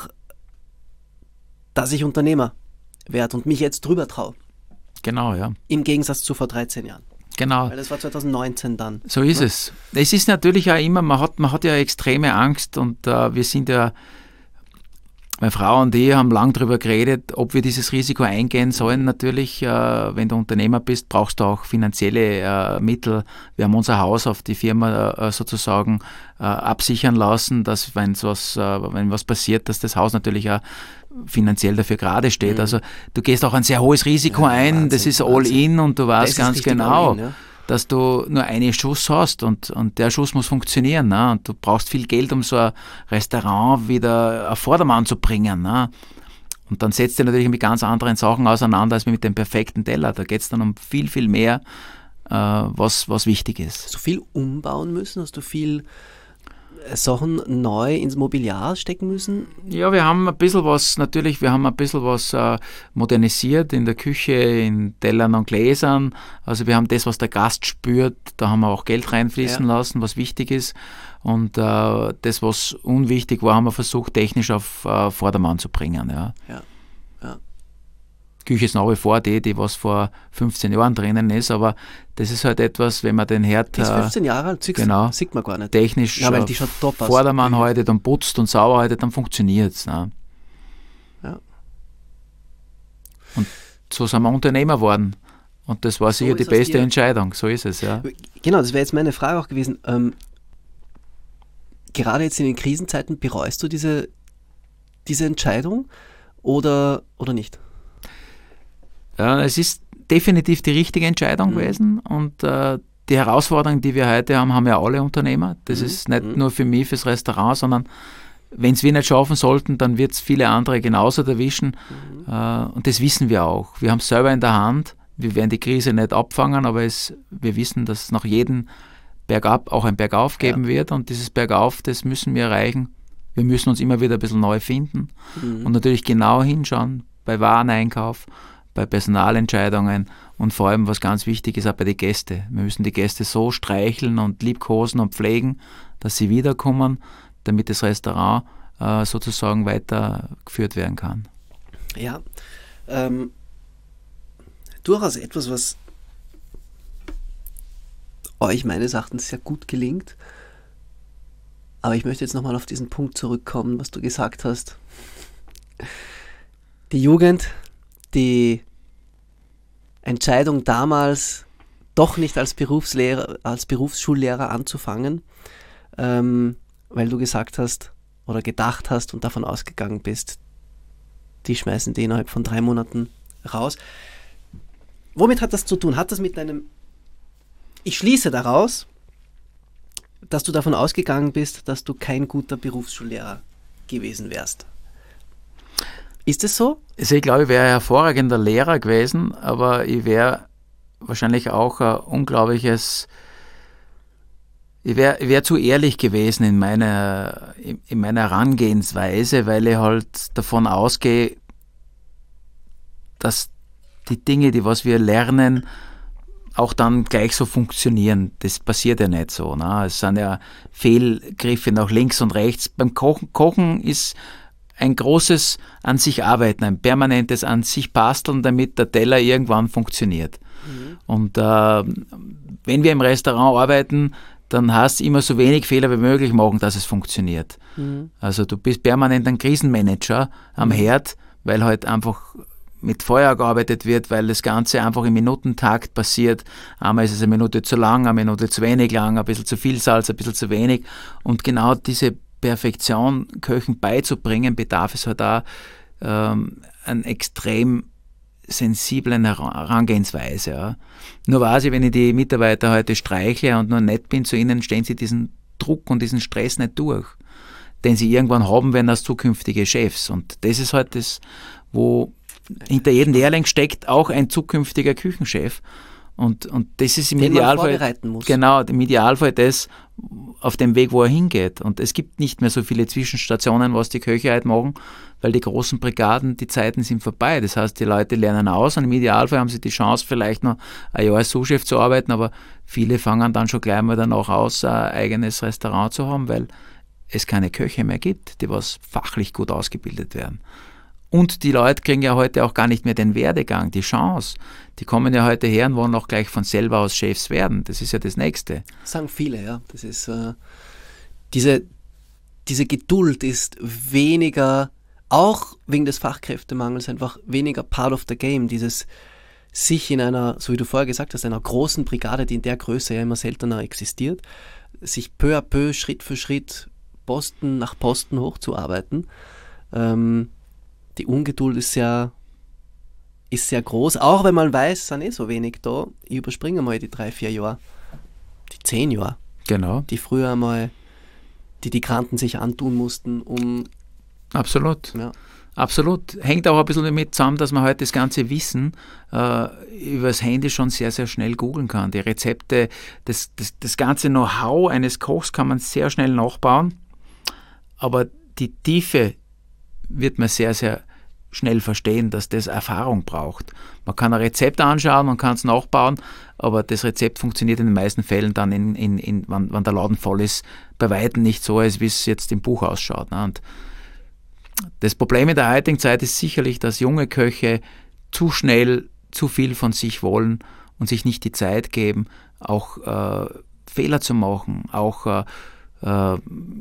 dass ich Unternehmer werde und mich jetzt drüber traue. Genau, ja. Im Gegensatz zu vor dreizehn Jahren. Genau. Weil das war zwanzig neunzehn dann. So ist ne? es. Es ist natürlich auch immer, man hat, man hat ja extreme Angst und äh, wir sind ja, meine Frau und ich haben lange darüber geredet, ob wir dieses Risiko eingehen sollen. Natürlich, äh, wenn du Unternehmer bist, brauchst du auch finanzielle äh, Mittel. Wir haben unser Haus auf die Firma äh, sozusagen äh, absichern lassen, dass wenn was, äh, wenn was passiert, dass das Haus natürlich auch finanziell dafür gerade steht. Mhm. Also du gehst auch ein sehr hohes Risiko Ja, ein, Wahnsinn, das ist all Wahnsinn. in und du weißt Das ist ganz richtig genau, all in, ja. dass du nur einen Schuss hast und, und der Schuss muss funktionieren. Ne? Und du brauchst viel Geld, um so ein Restaurant wieder auf Vordermann zu bringen. Ne? Und dann setzt du natürlich mit ganz anderen Sachen auseinander als mit dem perfekten Teller. Da geht es dann um viel, viel mehr, äh, was, was wichtig ist. Hast du viel umbauen müssen? Hast du viel Sachen neu ins Mobiliar stecken müssen? Ja, wir haben ein bisschen was, natürlich, wir haben ein bisschen was äh, modernisiert in der Küche, in Tellern und Gläsern. Also wir haben das, was der Gast spürt, da haben wir auch Geld reinfließen Ja. lassen, was wichtig ist. Und äh, das, was unwichtig war, haben wir versucht, technisch auf äh, Vordermann zu bringen. Ja. Ja. Ja. Küche ist nach wie vor die, die was vor fünfzehn Jahren drinnen ist, aber das ist halt etwas, wenn man den Herd Die ist äh, fünfzehn Jahre alt, siehst, genau. sieht man gar nicht. technisch Ja, weil äh, die schaut top aus. Vordermann haltet und putzt und sauber haltet, dann funktioniert es. Ne? Ja. Und so sind wir Unternehmer geworden. Und das war So sicher die ist aus beste dir- Entscheidung. So ist es, ja. Genau, das wäre jetzt meine Frage auch gewesen. Ähm, gerade jetzt in den Krisenzeiten, bereust du diese, diese Entscheidung oder, oder nicht? Ja, es ist definitiv die richtige Entscheidung Mhm. gewesen. Und äh, die Herausforderungen, die wir heute haben, haben ja alle Unternehmer. Das Mhm. ist nicht Mhm. nur für mich, fürs Restaurant, sondern wenn es wir nicht schaffen sollten, dann wird es viele andere genauso erwischen. Mhm. Äh, und das wissen wir auch. Wir haben es selber in der Hand. Wir werden die Krise nicht abfangen, aber es, wir wissen, dass es nach jedem Bergab auch ein Bergauf geben Ja. wird. Und dieses Bergauf, das müssen wir erreichen. Wir müssen uns immer wieder ein bisschen neu finden Mhm. und natürlich genau hinschauen bei Wareneinkauf, bei Personalentscheidungen und vor allem, was ganz wichtig ist, auch bei den Gästen. Wir müssen die Gäste so streicheln und liebkosen und pflegen, dass sie wiederkommen, damit das Restaurant äh, sozusagen weitergeführt werden kann. Ja, ähm, durchaus etwas, was euch meines Erachtens sehr gut gelingt. Aber ich möchte jetzt nochmal auf diesen Punkt zurückkommen, was du gesagt hast. Die Jugend, die Entscheidung damals, doch nicht als Berufslehrer, als Berufsschullehrer anzufangen, ähm, weil du gesagt hast oder gedacht hast und davon ausgegangen bist, die schmeißen die innerhalb von drei Monaten raus. Womit hat das zu tun? Hat das mit einem... Ich schließe daraus, dass du davon ausgegangen bist, dass du kein guter Berufsschullehrer gewesen wärst. Ist es so? Also ich glaube, ich wäre ein hervorragender Lehrer gewesen, aber ich wäre wahrscheinlich auch ein unglaubliches, ich wäre ich wär zu ehrlich gewesen in meiner, in, in meiner Herangehensweise, weil ich halt davon ausgehe, dass die Dinge, die was wir lernen, auch dann gleich so funktionieren. Das passiert ja nicht so. Ne? Es sind ja Fehlgriffe nach links und rechts. Beim Kochen, Kochen ist ein großes an sich arbeiten, ein permanentes an sich basteln, damit der Teller irgendwann funktioniert. Mhm. Und äh, wenn wir im Restaurant arbeiten, dann hast du immer so wenig Fehler wie möglich machen, dass es funktioniert. Mhm. Also du bist permanent ein Krisenmanager am Herd, weil halt einfach mit Feuer gearbeitet wird, weil das Ganze einfach im Minutentakt passiert. Einmal ist es eine Minute zu lang, eine Minute zu wenig lang, ein bisschen zu viel Salz, ein bisschen zu wenig. Und genau diese Perfektion Köchen beizubringen, bedarf es halt auch ähm, einen extrem sensiblen Herangehensweise. Ja. Nur weiß ich, wenn ich die Mitarbeiter heute streichle und nur nett bin zu ihnen, stehen sie diesen Druck und diesen Stress nicht durch, den sie irgendwann haben werden als zukünftige Chefs. Und das ist halt das, wo hinter jedem Lehrling steckt auch ein zukünftiger Küchenchef. Und, und das ist im Den Idealfall, man vorbereiten muss. Genau, im Idealfall das auf dem Weg, wo er hingeht. Und es gibt nicht mehr so viele Zwischenstationen, was die Köche halt machen, weil die großen Brigaden, die Zeiten sind vorbei. Das heißt, die Leute lernen aus und im Idealfall haben sie die Chance, vielleicht noch ein Jahr als Sous-Chef zu arbeiten, aber viele fangen dann schon gleich mal danach aus, ein eigenes Restaurant zu haben, weil es keine Köche mehr gibt, die was fachlich gut ausgebildet werden. Und die Leute kriegen ja heute auch gar nicht mehr den Werdegang, die Chance. Die kommen ja heute her und wollen auch gleich von selber aus Chefs werden. Das ist ja das Nächste. Das sagen viele, ja. Das ist, äh, diese, diese Geduld ist weniger, auch wegen des Fachkräftemangels, einfach weniger part of the game. Dieses sich in einer, so wie du vorher gesagt hast, einer großen Brigade, die in der Größe ja immer seltener existiert, sich peu à peu, Schritt für Schritt, Posten nach Posten hochzuarbeiten. Ähm, Die Ungeduld ist sehr, ist sehr groß, auch wenn man weiß, es sind eh so wenig da. Ich überspringe mal die drei, vier Jahre, die zehn Jahre, Genau. die früher einmal die die Granten sich antun mussten, um... Absolut. Ja. Absolut. Hängt auch ein bisschen damit zusammen, dass man heute das ganze Wissen äh, über das Handy schon sehr, sehr schnell googeln kann. Die Rezepte, das, das, das ganze Know-how eines Kochs kann man sehr schnell nachbauen, aber die Tiefe wird man sehr, sehr schnell verstehen, dass das Erfahrung braucht. Man kann ein Rezept anschauen, man kann es nachbauen, aber das Rezept funktioniert in den meisten Fällen dann, in, in, in, wenn, wenn der Laden voll ist, bei weitem nicht so, als wie es jetzt im Buch ausschaut. Ne? Und das Problem in der heutigen Zeit ist sicherlich, dass junge Köche zu schnell zu viel von sich wollen und sich nicht die Zeit geben, auch äh, Fehler zu machen, auch äh, äh,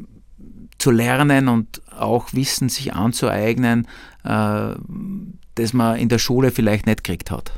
zu lernen und auch Wissen sich anzueignen, äh, das man in der Schule vielleicht nicht gekriegt hat.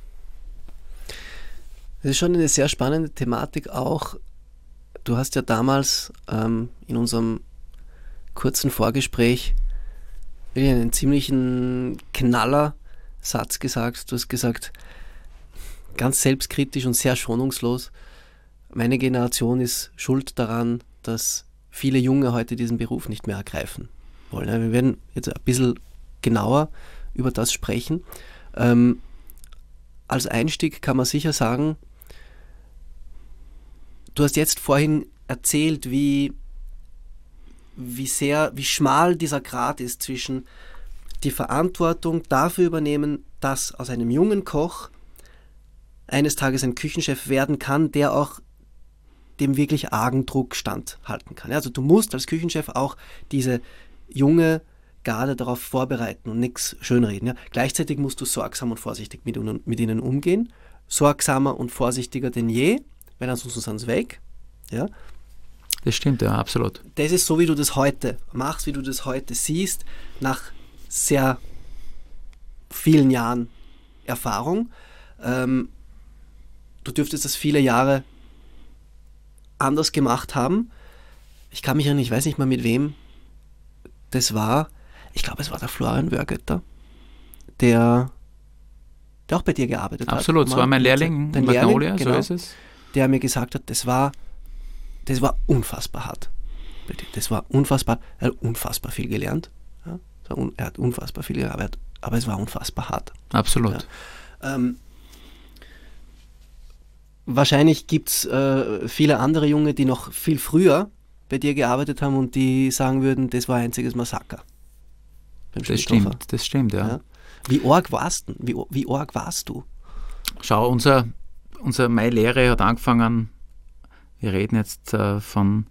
Das ist schon eine sehr spannende Thematik auch. Du hast ja damals ähm, in unserem kurzen Vorgespräch einen ziemlichen Knaller-Satz gesagt. Du hast gesagt, ganz selbstkritisch und sehr schonungslos, meine Generation ist schuld daran, dass viele Junge heute diesen Beruf nicht mehr ergreifen wollen. Wir werden jetzt ein bisschen genauer über das sprechen. Ähm, als Einstieg kann man sicher sagen, du hast jetzt vorhin erzählt, wie, wie sehr, wie schmal dieser Grat ist zwischen die Verantwortung dafür übernehmen, dass aus einem jungen Koch eines Tages ein Küchenchef werden kann, der auch dem wirklich argen Druck standhalten kann. Also du musst als Küchenchef auch diese junge Garde darauf vorbereiten und nichts schönreden. Ja. Gleichzeitig musst du sorgsam und vorsichtig mit, mit ihnen umgehen. Sorgsamer und vorsichtiger denn je, weil ansonsten sind sie weg. Ja. Das stimmt, ja, absolut. Das ist so, wie du das heute machst, wie du das heute siehst, nach sehr vielen Jahren Erfahrung. Ähm, du dürftest das viele Jahre anders gemacht haben. Ich kann mich erinnern, ich weiß nicht mal mit wem das war. Ich glaube, es war der Florian Wörgötter, der, der auch bei dir gearbeitet hat. Absolut, das war mein Lehrling, Dein Magnolia, Lehrling, genau, so ist es. Der mir gesagt hat, das war, das war unfassbar hart. Das war unfassbar, er hat unfassbar viel gelernt. Ja, Er hat unfassbar viel gearbeitet, aber es war unfassbar hart. Absolut. Ja. Ähm, wahrscheinlich gibt es äh, viele andere Junge, die noch viel früher bei dir gearbeitet haben und die sagen würden, das war ein einziges Massaker. Beim Das stimmt, das stimmt, ja. ja. Wie arg warst du? Wie, wie arg warst du? Schau, unser, unser, meine Lehre hat angefangen, wir reden jetzt äh, von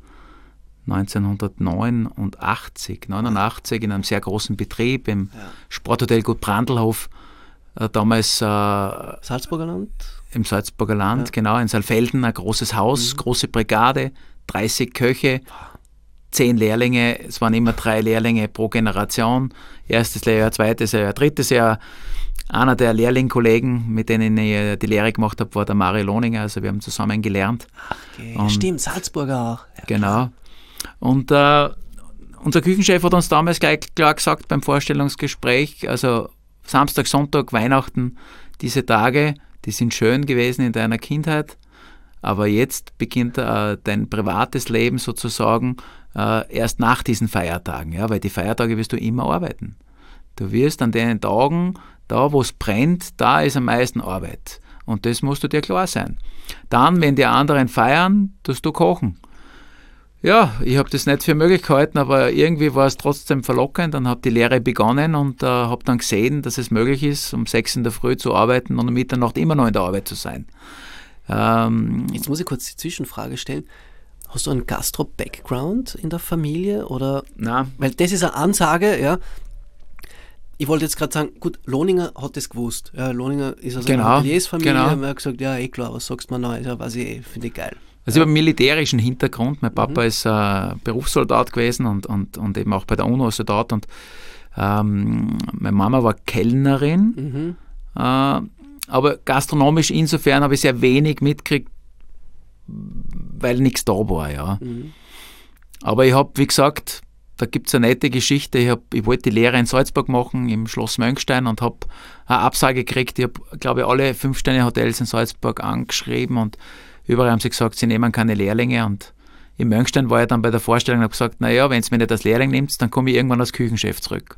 neunzehnhundertneunundachtzig, neunundachtzig in einem sehr großen Betrieb im Ja. Sporthotel Gut Brandlhof, äh, damals äh, Salzburger Land? im Salzburger Land, Ja. genau, in Saalfelden, ein großes Haus, große Brigade, dreißig Köche, zehn Lehrlinge, es waren immer drei Lehrlinge pro Generation, erstes Lehrjahr, zweites Lehrjahr, drittes Jahr. Einer der Lehrlingkollegen, mit denen ich die Lehre gemacht habe, war der Mario Lohninger, also wir haben zusammen gelernt. Okay. Und- Stimmt, Salzburger auch. Ja. Genau. Und äh, unser Küchenchef hat uns damals gleich klar gesagt beim Vorstellungsgespräch, also Samstag, Sonntag, Weihnachten, diese Tage, die sind schön gewesen in deiner Kindheit, aber jetzt beginnt äh, dein privates Leben sozusagen äh, erst nach diesen Feiertagen, ja, weil die Feiertage wirst du immer arbeiten. Du wirst an den Tagen, da wo es brennt, da ist am meisten Arbeit. Und das musst du dir klar sein. Dann, wenn die anderen feiern, tust du kochen. Ja, ich habe das nicht für möglich gehalten, aber irgendwie war es trotzdem verlockend. Dann habe die Lehre begonnen und äh, habe dann gesehen, dass es möglich ist, um sechs in der Früh zu arbeiten und um Mitternacht immer noch in der Arbeit zu sein. Ähm, Jetzt muss ich kurz die Zwischenfrage stellen. Hast du einen Gastro-Background in der Familie? Oder? na, Weil das ist eine Ansage, ja. Ich wollte jetzt gerade sagen, gut, Lohninger hat das gewusst. Ja, Lohninger ist aus Genau, einer Hoteliersfamilie. genau. Und er hat gesagt, ja, eh klar, was sagst du mir noch? Ja, weiß ich eh, finde ich geil. also ich habe einen militärischen Hintergrund. Mein Papa ist äh, Berufssoldat gewesen und, und, und eben auch bei der UNO Soldat. Und ähm, meine Mama war Kellnerin. Mhm. Äh, aber gastronomisch insofern habe ich sehr wenig mitgekriegt, weil nichts da war. Ja. Mhm. Aber ich habe, wie gesagt, da gibt es eine nette Geschichte. Ich, hab, ich wollte die Lehre in Salzburg machen, im Schloss Mönchstein, und habe eine Absage gekriegt. Ich habe, glaube ich, alle Fünf-Sterne-Hotels in Salzburg angeschrieben und überall haben sie gesagt, sie nehmen keine Lehrlinge. Und in Mönchstein war ich dann bei der Vorstellung und habe gesagt, naja, wenn es mich nicht als Lehrling nimmt, dann komme ich irgendwann als Küchenchef zurück.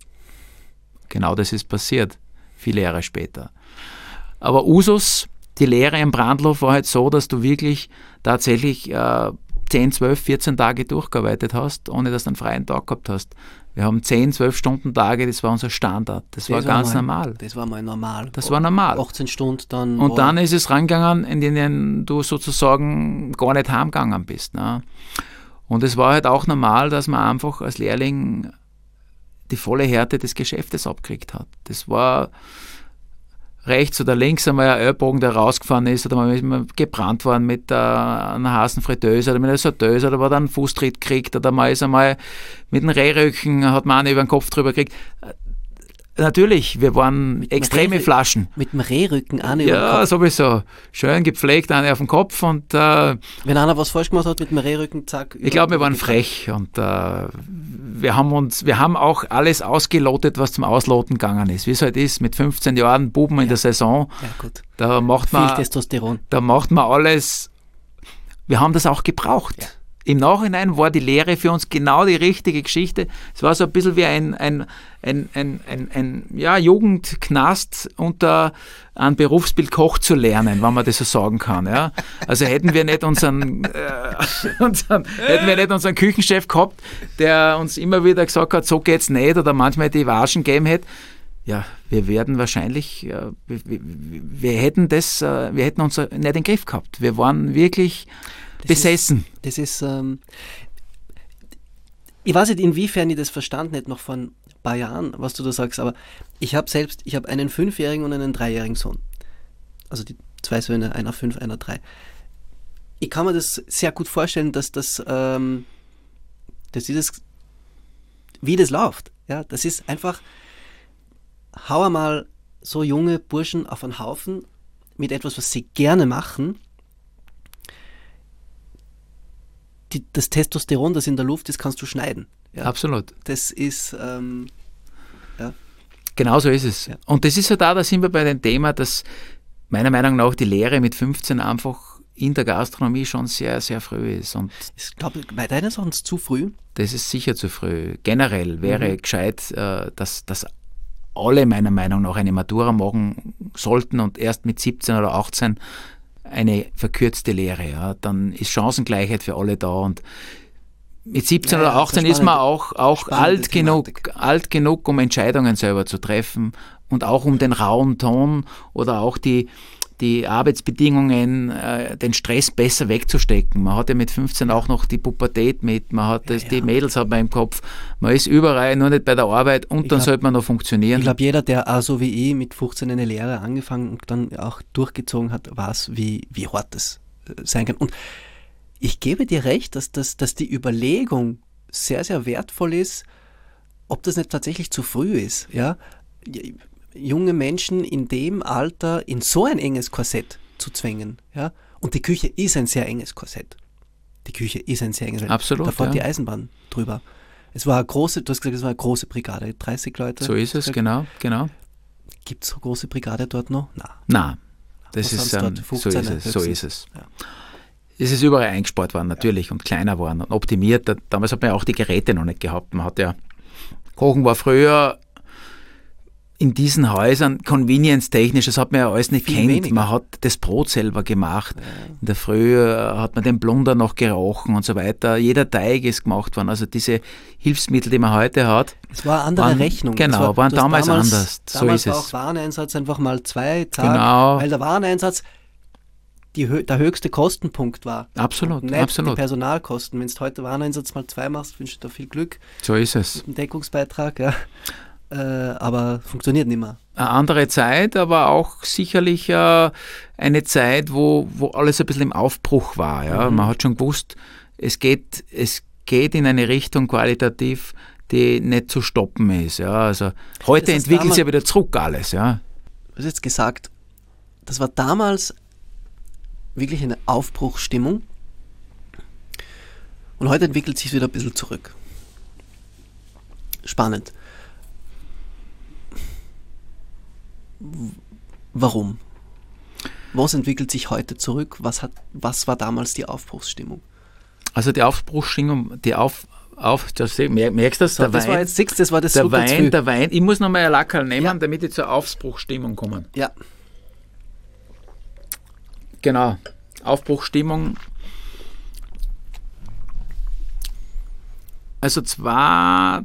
Genau das ist passiert, viele Jahre später. Aber Usus, die Lehre im Brandlhof war halt so, dass du wirklich tatsächlich äh, zehn, zwölf, vierzehn Tage durchgearbeitet hast, ohne dass du einen freien Tag gehabt hast. Wir haben zehn, zwölf Stunden Tage, das war unser Standard. Das, das war ganz mal, normal. Das war mal normal. Das war normal. achtzehn Stunden dann. Und war- dann ist es rangegangen, in denen du sozusagen gar nicht heimgegangen bist. Ne? Und es war halt auch normal, dass man einfach als Lehrling die volle Härte des Geschäftes abgekriegt hat. Das war rechts oder links einmal ein Ellbogen, der rausgefahren ist, oder man ist mal gebrannt worden mit äh, einer heißen Fritteuse oder mit einer Sauteuse, oder man hat einen Fußtritt gekriegt, oder man ist einmal mit einem Rehrücken, hat man einen über den Kopf drüber gekriegt. Äh, Natürlich, wir waren Mit extreme Rehrücken? Flaschen. Mit dem Rehrücken auch nicht über den Ja, Kopf. sowieso. Schön gepflegt, eine auf den Kopf, und äh, Wenn einer was falsch gemacht hat mit dem Rehrücken, zack. ich glaube, wir waren frech, und äh, wir haben uns, wir haben auch alles ausgelotet, was zum Ausloten gegangen ist. Wie es halt ist, mit fünfzehn Jahren Buben in der Saison, Ja, gut. da macht Viel man, Testosteron. da macht man alles. Wir haben das auch gebraucht. Ja. Im Nachhinein war die Lehre für uns genau die richtige Geschichte. Es war so ein bisschen wie ein, ein, ein, ein, ein, ein ja, Jugendknast unter einem Berufsbild Koch zu lernen, wenn man das so sagen kann. Ja. Also hätten wir nicht unseren, äh, unseren, hätten wir nicht unseren Küchenchef gehabt, der uns immer wieder gesagt hat, so geht's nicht, oder manchmal die Waschen gegeben hätte, ja, wir werden wahrscheinlich, äh, wir, wir, wir hätten das, äh, wir hätten uns nicht in den Griff gehabt. Wir waren wirklich besessen. Das ist, ähm, ich weiß nicht, inwiefern ich das verstanden hätte, noch vor ein paar Jahren, was du da sagst, aber ich habe selbst, ich habe einen fünfjährigen und einen dreijährigen Sohn. Also die zwei Söhne, einer fünf, einer drei. Ich kann mir das sehr gut vorstellen, dass das, ähm, dass dieses, wie das läuft. Ja, das ist einfach, hau einmal so junge Burschen auf einen Haufen mit etwas, was sie gerne machen. Die, das Testosteron, das in der Luft ist, kannst du schneiden. Ja, Absolut. das ist, ähm, ja. Genau so ist es. Ja. Und das ist ja da, da sind wir bei dem Thema, dass meiner Meinung nach die Lehre mit fünfzehn einfach in der Gastronomie schon sehr, sehr früh ist. Und ich glaube, bei deinen Sachen zu früh. Das ist sicher zu früh. Generell wäre mhm. gescheit, äh, dass, dass alle meiner Meinung nach eine Matura machen sollten und erst mit siebzehn oder achtzehn eine verkürzte Lehre. Ja. Dann ist Chancengleichheit für alle da und mit siebzehn ja, oder achtzehn ist man auch, auch alt, genug, alt genug, um Entscheidungen selber zu treffen und auch um den rauen Ton oder auch die, die Arbeitsbedingungen, äh, den Stress besser wegzustecken. Man hat ja mit fünfzehn auch noch die Pubertät mit, man hat das, ja, ja. die Mädels hat man im Kopf, man ist überall, nur nicht bei der Arbeit und ich dann glaub, sollte man noch funktionieren. Ich glaube, jeder, der auch so wie ich mit fünfzehn eine Lehre angefangen und dann auch durchgezogen hat, weiß, wie, wie hart das sein kann. Und ich gebe dir recht, dass, dass, dass die Überlegung sehr, sehr wertvoll ist, ob das nicht tatsächlich zu früh ist. Ja? Junge Menschen in dem Alter in so ein enges Korsett zu zwängen. Ja? Und die Küche ist ein sehr enges Korsett. Die Küche ist ein sehr enges Korsett. Absolut, da fährt ja. die Eisenbahn drüber. Es war eine große, du hast gesagt, es war eine große Brigade, dreißig Leute. So ist es, gesagt, genau. genau. Gibt es so eine große Brigade dort noch? Nein. Nein, das ist, ähm, so ist es. So ist es. Ja. Es ist überall eingespart worden natürlich ja. und kleiner worden und optimiert. Damals hat man ja auch die Geräte noch nicht gehabt. Man hat ja, Kochen war früher in diesen Häusern convenience-technisch, das hat man ja alles nicht kennt. Man hat das Brot selber gemacht. Ja. In der Früh hat man den Plunder noch gerochen und so weiter. Jeder Teig ist gemacht worden. Also diese Hilfsmittel, die man heute hat. Es war eine andere waren, Rechnung. Genau, war, waren damals, damals anders. So damals ist es. War auch Wareneinsatz einfach mal zwei Tage, genau. weil der Wareneinsatz die, der höchste Kostenpunkt war. Absolut, nicht absolut. Die Personalkosten. Wenn du heute Wareneinsatz mal zwei machst, wünsche ich dir viel Glück. So ist es. Mit dem Deckungsbeitrag, ja. Äh, aber funktioniert nicht mehr. Eine andere Zeit, aber auch sicherlich äh, eine Zeit, wo, wo alles ein bisschen im Aufbruch war. Ja? Mhm. Man hat schon gewusst, es geht, es geht in eine Richtung qualitativ, die nicht zu stoppen ist. Ja? Also heute das heißt, entwickelt sich ja wieder zurück alles. Ja? Du hast jetzt gesagt, das war damals wirklich eine Aufbruchsstimmung und heute entwickelt sich wieder ein bisschen zurück. Spannend. Warum? Was entwickelt sich heute zurück? Was, hat, was war damals die Aufbruchsstimmung? Also die Aufbruchsstimmung, die Auf, auf das, merkst du das? So, das Wein, war jetzt sechs, das war das der Wein, der Wein. Ich muss nochmal ein Lackerl nehmen, ja. damit ich zur Aufbruchsstimmung komme. Ja. Genau, Aufbruchsstimmung. Also zwar,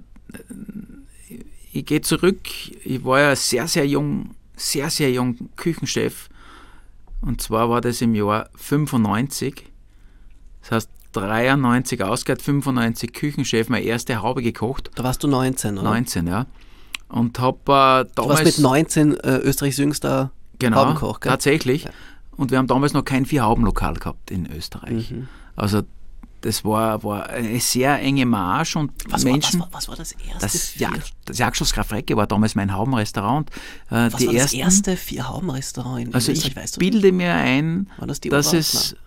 ich gehe zurück, ich war ja sehr, sehr jung, sehr, sehr jung Küchenchef. Und zwar war das im Jahr fünfundneunzig. Das heißt, dreiundneunzig ausgehört, fünfundneunzig Küchenchef, meine erste Haube gekocht. Da warst du neunzehn, oder? neunzehn, ja. Und habe äh, damals... Du warst mit neunzehn äh, Österreichs jüngster genau, Haubenkoch, gell? Tatsächlich. Ja. Und wir haben damals noch kein Vier-Hauben-Lokal gehabt in Österreich. Mhm. Also das war, war eine sehr enge Marsch und was Menschen... War, was, war, was war das erste? Das, ja, das Jagdschloss Graf Recke war damals mein Haubenrestaurant. Äh, was die war ersten, das erste Vier-Hauben-Restaurant in also Österreich? Ich weißt du bilde mir ein, war das die dass es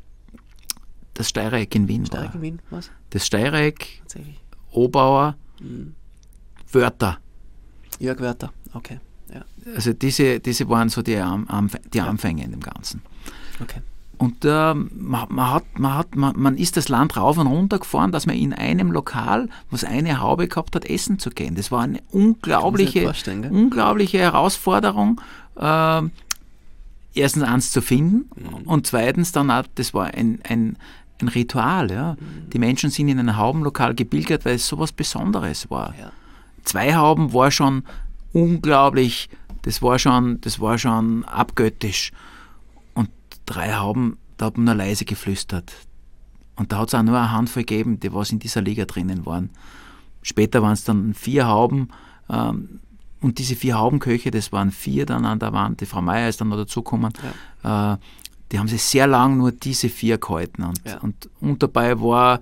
das Steireck in Wien Steireck war. In Wien, was? Das Steireck, Obauer, mhm. Wörter. Jörg Wörter, okay. Ja. Also diese, diese waren so die, Anf die Anfänge in dem Ganzen. Okay. Und äh, man, man, hat, man, hat, man, man ist das Land rauf und runter gefahren, dass man in einem Lokal, was eine Haube gehabt hat, essen zu gehen. Das war eine unglaubliche, unglaubliche Herausforderung, äh, erstens eins zu finden mhm. und zweitens dann auch, das war ein, ein, ein Ritual. Ja. Mhm. Die Menschen sind in ein Haubenlokal gebildet, weil es so was Besonderes war. Ja. Zwei Hauben war schon unglaublich, das war schon, das war schon abgöttisch. Und drei Hauben, da hat man nur leise geflüstert. Und da hat es auch nur eine Handvoll gegeben, die was in dieser Liga drinnen waren. Später waren es dann vier Hauben. Ähm, und diese vier Haubenköche, das waren vier dann an der Wand. Die Frau Meier ist dann noch dazugekommen. Ja. Äh, die haben sich sehr lang nur diese vier gehalten. Und, ja. und, und dabei war...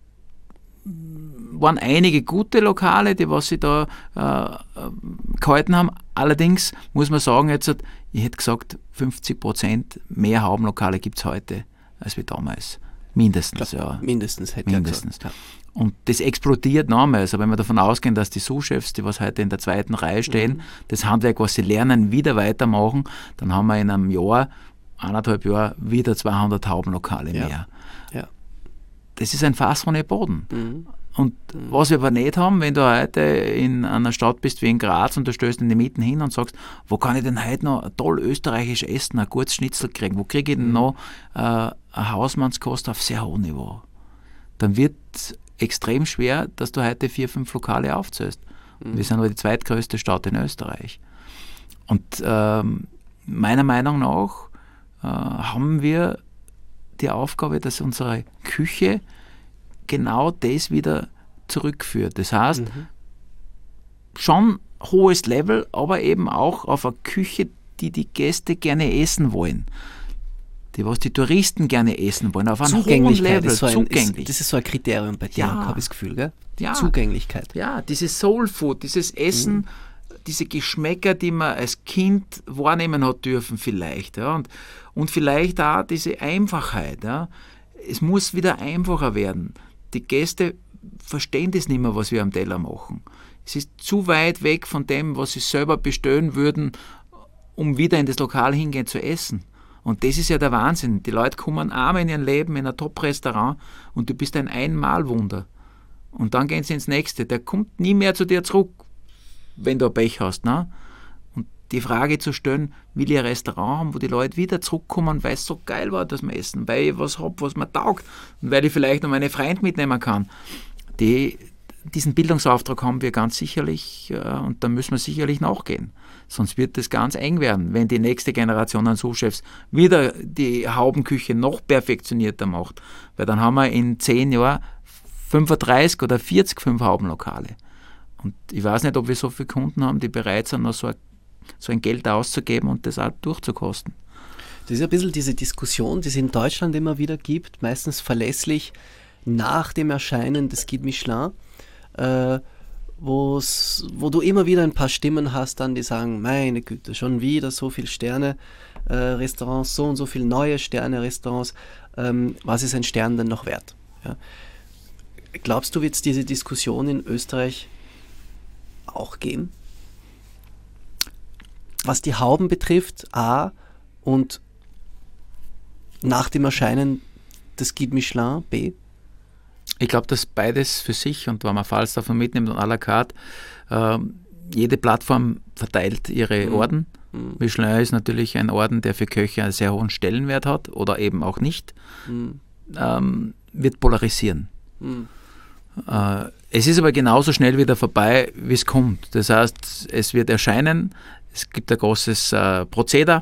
waren einige gute Lokale, die was sie da äh, gehalten haben. Allerdings muss man sagen, jetzt, ich hätte gesagt, fünfzig Prozent mehr Haubenlokale gibt es heute als wie damals. Mindestens, Klar, ja. Mindestens, hätte Mindestens. ich gesagt. Ja. Und das explodiert nochmal. Also wenn wir davon ausgehen, dass die Sous-Chefs, die was heute in der zweiten Reihe stehen, mhm. das Handwerk, was sie lernen, wieder weitermachen, dann haben wir in einem Jahr eineinhalb Jahren wieder zweihundert Haubenlokale Ja. mehr. Ja. Das ist ein Fass ohne Boden. Mhm. Und was wir aber nicht haben, wenn du heute in einer Stadt bist wie in Graz und du stößt in die Mieten hin und sagst, wo kann ich denn heute noch ein toll österreichisch Essen, ein gutes Schnitzel kriegen, wo kriege ich denn noch äh, eine Hausmannskost auf sehr hohem Niveau? Dann wird es extrem schwer, dass du heute vier, fünf Lokale aufzählst. Mhm. Wir sind aber die zweitgrößte Stadt in Österreich. Und ähm, meiner Meinung nach äh, haben wir die Aufgabe, dass unsere Küche genau das wieder zurückführt. Das heißt, mhm. schon hohes Level, aber eben auch auf eine Küche, die die Gäste gerne essen wollen. Die, was die Touristen gerne essen wollen, auf einem hohen Level. Ist so ein, Zugänglich. ist, das ist so ein Kriterium bei dir, Ja. habe ich das Gefühl, gell? Ja. Zugänglichkeit. Ja, dieses Soul Food, dieses Essen, mhm. diese Geschmäcker, die man als Kind wahrnehmen hat dürfen vielleicht. Ja, und, und vielleicht auch diese Einfachheit. Ja. Es muss wieder einfacher werden. Die Gäste verstehen das nicht mehr, was wir am Teller machen. Es ist zu weit weg von dem, was sie selber bestellen würden, um wieder in das Lokal hingehen zu essen. Und das ist ja der Wahnsinn. Die Leute kommen einmal in ihrem Leben in ein Top-Restaurant und du bist ein Einmalwunder. Und dann gehen sie ins nächste. Der kommt nie mehr zu dir zurück, wenn du ein Pech hast. Ne? Und die Frage zu stellen, will ich ein Restaurant haben, wo die Leute wieder zurückkommen, weil es so geil war, dass wir essen, weil ich was habe, was mir taugt und weil ich vielleicht noch meine Freunde mitnehmen kann. Die, diesen Bildungsauftrag haben wir ganz sicherlich äh, und da müssen wir sicherlich nachgehen. Sonst wird das ganz eng werden, wenn die nächste Generation an Sous-Chefs wieder die Haubenküche noch perfektionierter macht. Weil dann haben wir in zehn Jahren fünfunddreißig oder vierzig fünf Haubenlokale. Und ich weiß nicht, ob wir so viele Kunden haben, die bereit sind, noch so ein, so ein Geld auszugeben und das auch durchzukosten. Das ist ein bisschen diese Diskussion, die es in Deutschland immer wieder gibt, meistens verlässlich nach dem Erscheinen des Guide Michelin, äh, wo's, wo du immer wieder ein paar Stimmen hast, dann die sagen, meine Güte, schon wieder so viele Sterne-Restaurants, äh, so und so viele neue Sterne-Restaurants, ähm, was ist ein Stern denn noch wert? Ja. Glaubst du, wird es diese Diskussion in Österreich auch geben? Was die Hauben betrifft, A, und nach dem Erscheinen des Guide Michelin, B? Ich glaube, dass beides für sich, und wenn man Falls davon mitnimmt und à la carte, äh, jede Plattform verteilt ihre Mhm. Orden. Mhm. Michelin ist natürlich ein Orden, der für Köche einen sehr hohen Stellenwert hat oder eben auch nicht, Mhm. ähm, wird polarisieren. Mhm. Äh, es ist aber genauso schnell wieder vorbei, wie es kommt. Das heißt, es wird erscheinen, es gibt ein großes äh, Prozedere.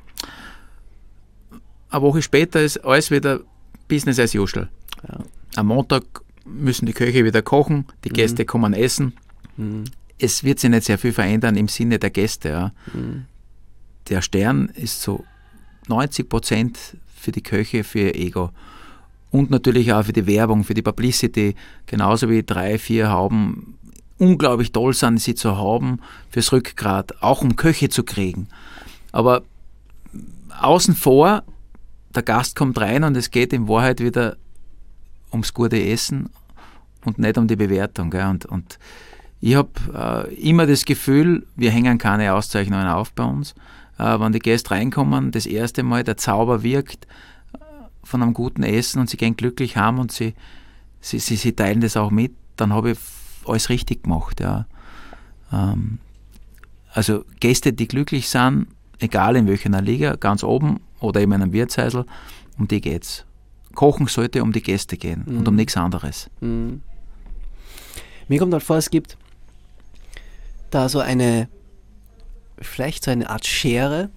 Eine Woche später ist alles wieder Business as usual. Ja. Am Montag müssen die Köche wieder kochen, die Gäste Mhm. kommen essen. Mhm. Es wird sich nicht sehr viel verändern im Sinne der Gäste. Ja. Mhm. Der Stern ist so neunzig Prozent für die Köche, für ihr Ego. Und natürlich auch für die Werbung, für die Publicity, genauso wie drei, vier Hauben unglaublich toll sind, sie zu haben, fürs Rückgrat, auch um Köche zu kriegen. Aber außen vor, der Gast kommt rein und es geht in Wahrheit wieder ums gute Essen und nicht um die Bewertung. Gell? Und, und ich habe äh, immer das Gefühl, wir hängen keine Auszeichnungen auf bei uns. Äh, wenn die Gäste reinkommen, das erste Mal der Zauber wirkt äh, von einem guten Essen und sie gehen glücklich heim und sie, sie, sie, sie teilen das auch mit, dann habe ich alles richtig gemacht. Ja. Ähm, also Gäste, die glücklich sind, egal in welcher Liga, ganz oben oder eben in einem Wirtshausl, um die geht's. Kochen sollte um die Gäste gehen Mhm. und um nichts anderes. Mhm. Mir kommt halt vor, es gibt da so eine, vielleicht so eine Art Schere.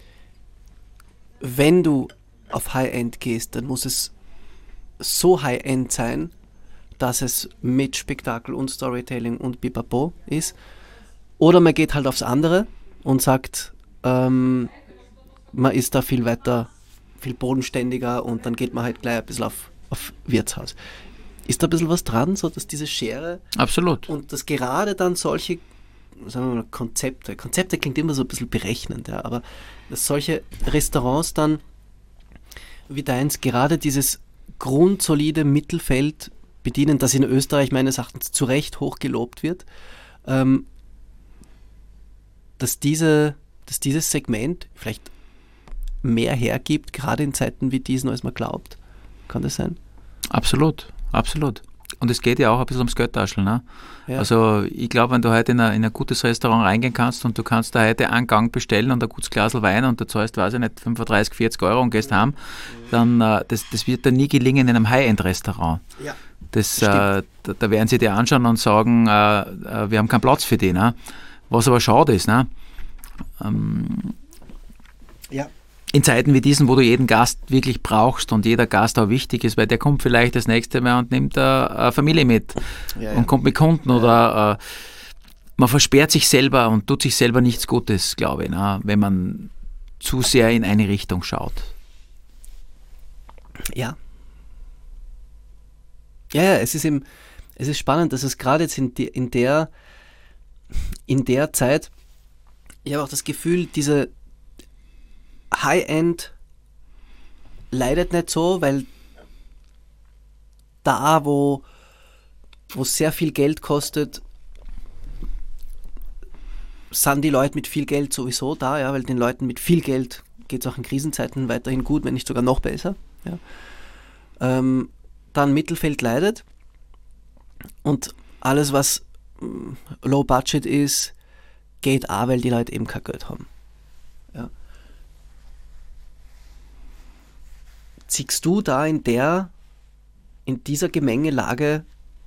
Wenn du auf High-End gehst, dann muss es so High-End sein, dass es mit Spektakel und Storytelling und Pipapo ist. Oder man geht halt aufs andere und sagt, ähm, man ist da viel weiter, viel bodenständiger und dann geht man halt gleich ein bisschen auf, auf Wirtshaus. Ist da ein bisschen was dran, so dass diese Schere Absolut. und dass gerade dann solche, sagen wir mal, Konzepte, Konzepte klingt immer so ein bisschen berechnend, ja, aber dass solche Restaurants dann wie deins gerade dieses grundsolide Mittelfeld bedienen, das in Österreich meines Erachtens zu Recht hoch gelobt wird, ähm, dass, diese, dass dieses Segment vielleicht mehr hergibt, gerade in Zeiten wie diesen, als man glaubt. Kann das sein? Absolut, absolut. Und es geht ja auch ein bisschen ums Geldtascheln. Ne? Ja. Also ich glaube, wenn du heute in ein, in ein gutes Restaurant reingehen kannst und du kannst da heute einen Gang bestellen und ein gutes Glas Wein und du zahlst, weiß ich nicht, fünfunddreißig, vierzig Euro und gehst heim, dann äh, das, das wird dir nie gelingen in einem High-End-Restaurant. Ja. Das, äh, da, da werden sie dir anschauen und sagen, äh, äh, wir haben keinen Platz für die. Ne? Was aber schade ist. Ne? Ähm, Ja. In Zeiten wie diesen, wo du jeden Gast wirklich brauchst und jeder Gast auch wichtig ist, weil der kommt vielleicht das nächste Mal und nimmt eine, eine Familie mit Ja, ja. und kommt mit Kunden Ja. oder äh, man versperrt sich selber und tut sich selber nichts Gutes, glaube ich, ne? Wenn man zu sehr in eine Richtung schaut. Ja. Ja, ja, es ist eben, es ist spannend, dass es gerade jetzt in, die, in der in der Zeit, ich habe auch das Gefühl, diese High-End leidet nicht so, weil da, wo wo es sehr viel Geld kostet, sind die Leute mit viel Geld sowieso da, ja, weil den Leuten mit viel Geld geht es auch in Krisenzeiten weiterhin gut, wenn nicht sogar noch besser. Ja. Ähm, dann Mittelfeld leidet und alles, was mm, Low Budget ist, geht auch, weil die Leute eben kein Geld haben. Ja. Siehst du da in der, in dieser Gemengelage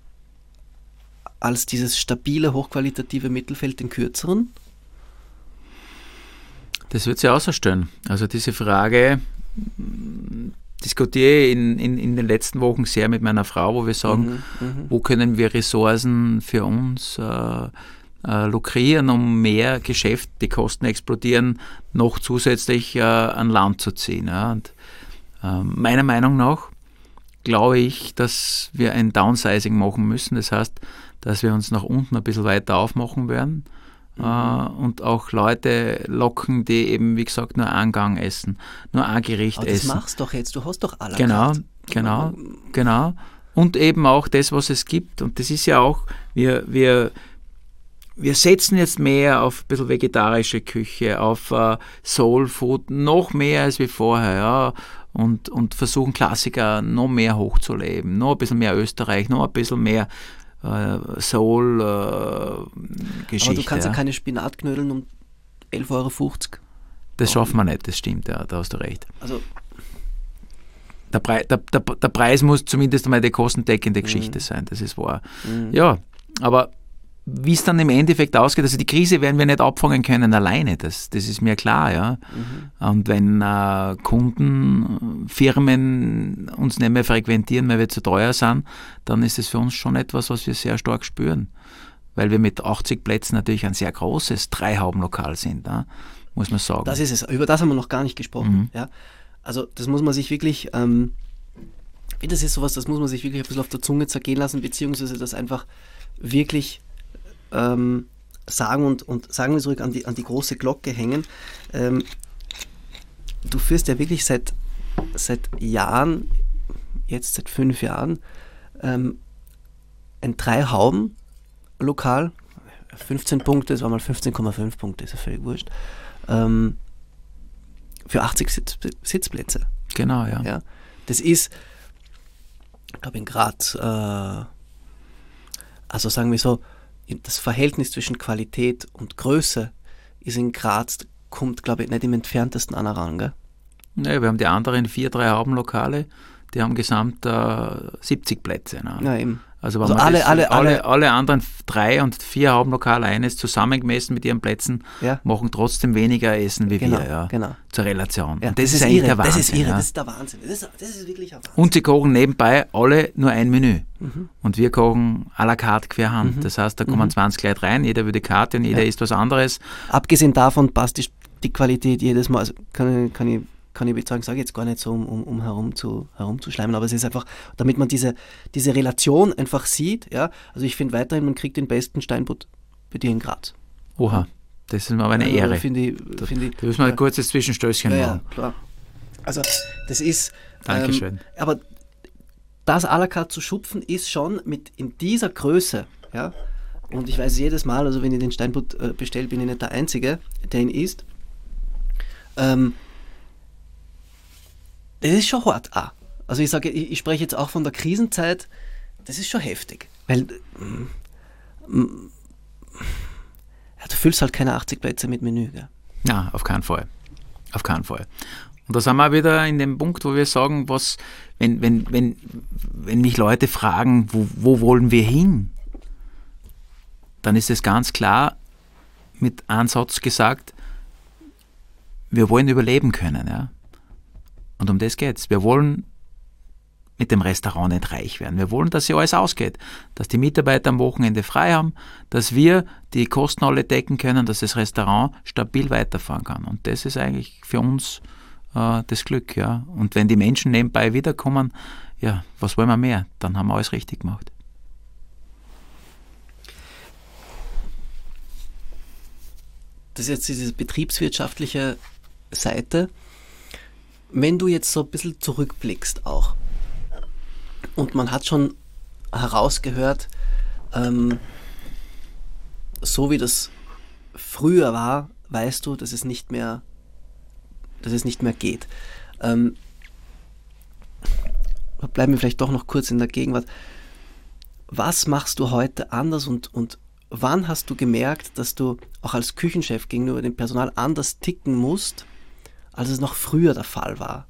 als dieses stabile, hochqualitative Mittelfeld den kürzeren? Das wird sich außerstellen. Also diese Frage mh, diskutiere ich in, in, in den letzten Wochen sehr mit meiner Frau, wo wir sagen, Mhm, mhm. wo können wir Ressourcen für uns äh, äh, lukrieren, um mehr Geschäft, die Kosten explodieren, noch zusätzlich äh, an Land zu ziehen. Ja. Und, äh, meiner Meinung nach glaube ich, dass wir ein Downsizing machen müssen. Das heißt, dass wir uns nach unten ein bisschen weiter aufmachen werden. Mhm. Äh, und auch Leute locken, die eben, wie gesagt, nur einen Gang essen, nur ein Gericht Aber das essen. machst du doch jetzt, du hast doch à la Genau, carte. genau, genau. Und eben auch das, was es gibt. Und das ist ja auch, wir, wir, wir setzen jetzt mehr auf ein bisschen vegetarische Küche, auf uh, Soul Food, noch mehr als wie vorher, ja. Und, und versuchen Klassiker noch mehr hochzuleben, noch ein bisschen mehr Österreich, noch ein bisschen mehr uh, Soul-Geschichte. Aber du kannst ja, ja keine Spinatknödeln um elf Euro fünfzig. Das schaffen wir nicht, das stimmt, ja, da hast du recht. Also, Der, Pre der, der, der Preis muss zumindest einmal die kostendeckende Geschichte Mhm. sein, das ist wahr. mhm. Ja, aber wie es dann im Endeffekt ausgeht, also die Krise werden wir nicht abfangen können alleine, das, das ist mir klar, ja. Mhm. Und wenn äh, Kunden, Firmen uns nicht mehr frequentieren, weil wir zu teuer sind, dann ist es für uns schon etwas, was wir sehr stark spüren. Weil wir mit achtzig Plätzen natürlich ein sehr großes Dreihaubenlokal sind, ne? Muss man sagen. Das ist es. Über das haben wir noch gar nicht gesprochen. Mhm. Ja? Also das muss man sich wirklich, ähm, das ist sowas, das muss man sich wirklich ein bisschen auf der Zunge zergehen lassen, beziehungsweise das einfach wirklich ähm, sagen und, und sagen wir zurück an die, an die große Glocke hängen. Ähm, du führst ja wirklich seit, seit Jahren, jetzt seit fünf Jahren, ähm, ein Drei-Hauben-Lokal, fünfzehn Punkte, das war mal fünfzehn Komma fünf Punkte, ist ja völlig wurscht, ähm, für achtzig Sitz, Sitzplätze. Genau, ja. Ja. Das ist, ich glaube in Graz, äh, also sagen wir so, das Verhältnis zwischen Qualität und Größe ist in Graz, kommt glaube ich nicht im entferntesten an ran, gell? Nee, wir haben die anderen vier, drei Haubenlokale, die haben gesamt äh, siebzig Plätze. Ne? Ja, eben. Also, wenn Also man alle- das, alle- alle, alle- alle anderen drei und vier Haubenlokale eines zusammengemessen mit ihren Plätzen Ja. machen trotzdem weniger Essen wie Genau, wir, ja, genau. zur Relation. Ja, und das, ist eigentlich irre, der Wahnsinn. Das ist irre, ja. das ist der Wahnsinn. Das ist, das ist wirklich ein Wahnsinn. Und sie kochen nebenbei alle nur ein Menü. Mhm. Und wir kochen à la carte querhand. Mhm. Das heißt, da kommen Mhm. zwanzig Leute rein, jeder will die Karte und jeder Ja. isst was anderes. Abgesehen davon passt die, die Qualität jedes Mal, also kann, ich- kann ich kann ich bezeugen, sage ich jetzt gar nicht so, um, um, um herum zu, herumzuschleimen, aber es ist einfach, damit man diese, diese Relation einfach sieht, ja, also ich finde weiterhin, man kriegt den besten Steinbutt bei dir in Graz. Oha, das ist mir aber eine Also, Ehre. Finde ich, find ich, Da müssen wir ja. ein kurzes Zwischenstößchen Ja, ja, machen. klar. Also das ist, Dankeschön. Ähm, aber das à la carte zu schupfen ist schon mit in dieser Größe, ja, und ich weiß jedes Mal, also wenn ich den Steinbutt äh, bestelle, bin ich nicht der Einzige, der ihn isst. Ähm, Es ist schon hart auch. Also ich sage, ich, ich spreche jetzt auch von der Krisenzeit, das ist schon heftig. Weil mm, ja, du füllst halt keine achtzig Plätze mit Menü. Gell? Ja, auf keinen Fall. Auf keinen Fall. Und da sind wir wieder in dem Punkt, wo wir sagen, was, wenn, wenn, wenn, wenn mich Leute fragen, wo, wo wollen wir hin, dann ist es ganz klar mit einem Satz gesagt, wir wollen überleben können. Ja? Und um das geht es. Wir wollen mit dem Restaurant nicht reich werden. Wir wollen, dass sich alles ausgeht, dass die Mitarbeiter am Wochenende frei haben, dass wir die Kosten alle decken können, dass das Restaurant stabil weiterfahren kann. Und das ist eigentlich für uns äh, das Glück. Ja. Und wenn die Menschen nebenbei wiederkommen, ja, was wollen wir mehr? Dann haben wir alles richtig gemacht. Das ist jetzt diese betriebswirtschaftliche Seite. Wenn du jetzt so ein bisschen zurückblickst auch, und man hat schon herausgehört, ähm, so wie das früher war, weißt du, dass es nicht mehr, dass es nicht mehr geht. Ähm, bleiben wir vielleicht doch noch kurz in der Gegenwart. Was machst du heute anders und, und wann hast du gemerkt, dass du auch als Küchenchef gegenüber dem Personal anders ticken musst, als es noch früher der Fall war?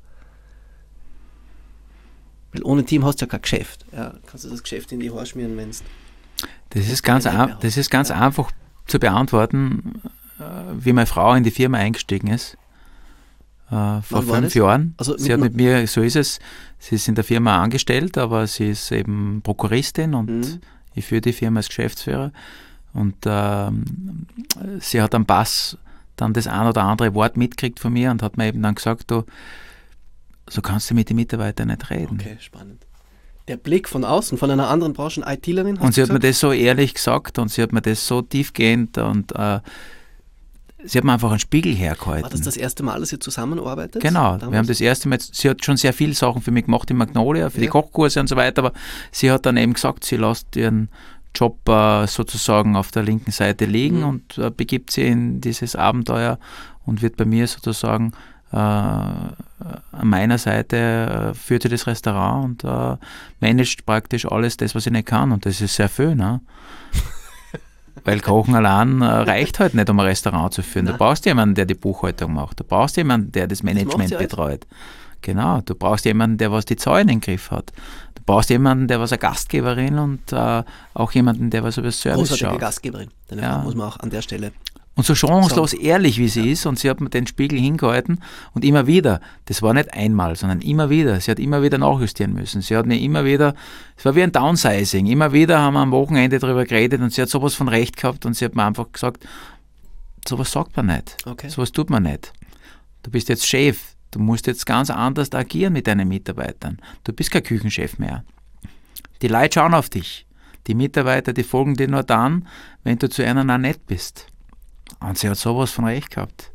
Weil ohne Team hast du ja kein Geschäft. Ja, kannst du das Geschäft in die Haare schmieren, wenn es... Das ist ganz, ein, das ist ganz ja. einfach zu beantworten, wie meine Frau in die Firma eingestiegen ist. Äh, vor Wann fünf Jahren. Also sie hat mit mir, so ist es, sie ist in der Firma angestellt, aber sie ist eben Prokuristin und mhm. ich führe die Firma als Geschäftsführer. Und ähm, sie hat am Pass dann das ein oder andere Wort mitgekriegt von mir und hat mir eben dann gesagt, du, so kannst du mit den Mitarbeitern nicht reden. Okay, spannend. Der Blick von außen, von einer anderen Branchen-ITlerin, Und sie hat mir das so ehrlich gesagt und sie hat mir das so tiefgehend und äh, sie hat mir einfach einen Spiegel hergehalten. War das das erste Mal, dass ihr zusammenarbeitet? Genau, damals? Wir haben das erste Mal, sie hat schon sehr viele Sachen für mich gemacht in Magnolia, für ja. die Kochkurse und so weiter, aber sie hat dann eben gesagt, sie lässt ihren Job äh, sozusagen auf der linken Seite liegen mhm. und äh, begibt sie in dieses Abenteuer und wird bei mir sozusagen äh, an meiner Seite, äh, führt sie das Restaurant und äh, managt praktisch alles das, was ich nicht kann, und das ist sehr viel, ne? Weil Kochen allein äh, reicht halt nicht, um ein Restaurant zu führen. Nein. Du brauchst jemanden, der die Buchhaltung macht, du brauchst jemanden, der das Management das betreut. Genau, du brauchst jemanden, der was die Zahlen im Griff hat. Du brauchst jemanden, der was eine Gastgeberin und äh, auch jemanden, der was über das Service Großartige schaut. Gastgeberin, deine ja. Frau, muss man auch an der Stelle. Und so schonungslos so. ehrlich wie sie ist, und sie hat mir den Spiegel hingehalten und immer wieder, das war nicht einmal, sondern immer wieder, sie hat immer wieder nachjustieren müssen. Sie hat mir immer wieder, es war wie ein Downsizing, immer wieder haben wir am Wochenende darüber geredet und sie hat sowas von Recht gehabt und sie hat mir einfach gesagt, sowas sagt man nicht, okay. sowas tut man nicht. Du bist jetzt Chef, du musst jetzt ganz anders agieren mit deinen Mitarbeitern. Du bist kein Küchenchef mehr. Die Leute schauen auf dich. Die Mitarbeiter, die folgen dir nur dann, wenn du zu einer auch nett bist. Und sie hat sowas von Recht gehabt.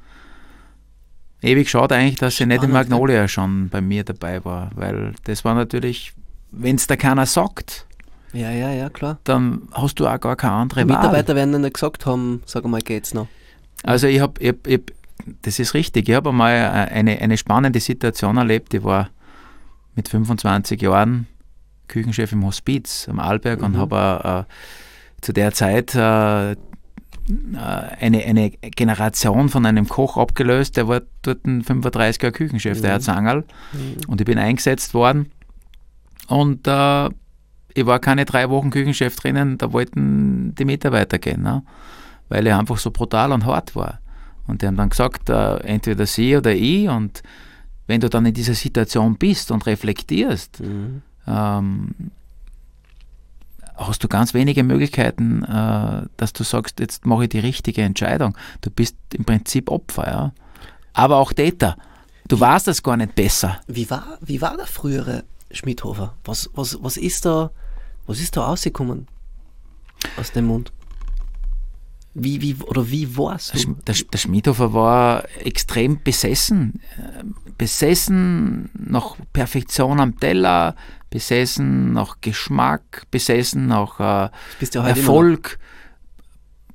Ewig schade eigentlich, dass sie Spannend, nicht in Magnolia ja. schon bei mir dabei war, weil das war natürlich, wenn es da keiner sagt, ja, ja, ja, klar. dann hast du auch gar keine andere Die Wahl. Mitarbeiter werden dann nicht gesagt haben, sag mal, geht's noch? Also ich habe, ich, ich, das ist richtig, ich habe einmal eine, eine spannende Situation erlebt. Ich war mit fünfundzwanzig Jahren Küchenchef im Hospiz am Arlberg mhm. und habe äh, zu der Zeit äh, Eine, eine Generation von einem Koch abgelöst, der war dort ein fünfunddreißiger Küchenchef, mhm. der Herr Zangerl. Mhm. Und ich bin eingesetzt worden. Und äh, ich war keine drei Wochen Küchenchef drinnen, da wollten die Mitarbeiter gehen, ne? Weil er einfach so brutal und hart war. Und die haben dann gesagt, äh, entweder sie oder ich. Und wenn du dann in dieser Situation bist und reflektierst, mhm. ähm, hast du ganz wenige Möglichkeiten, äh, dass du sagst, jetzt mache ich die richtige Entscheidung. Du bist im Prinzip Opfer, ja. Aber auch Täter. Du wie, weißt das gar nicht besser. Wie war, wie war der frühere Schmidhofer? Was, was, was, ist da, was ist da rausgekommen aus dem Mund? Wie, wie, oder wie war's? Der, der, der Schmidhofer war extrem besessen. Besessen nach Perfektion am Teller, besessen nach Geschmack, besessen nach äh, ja Erfolg.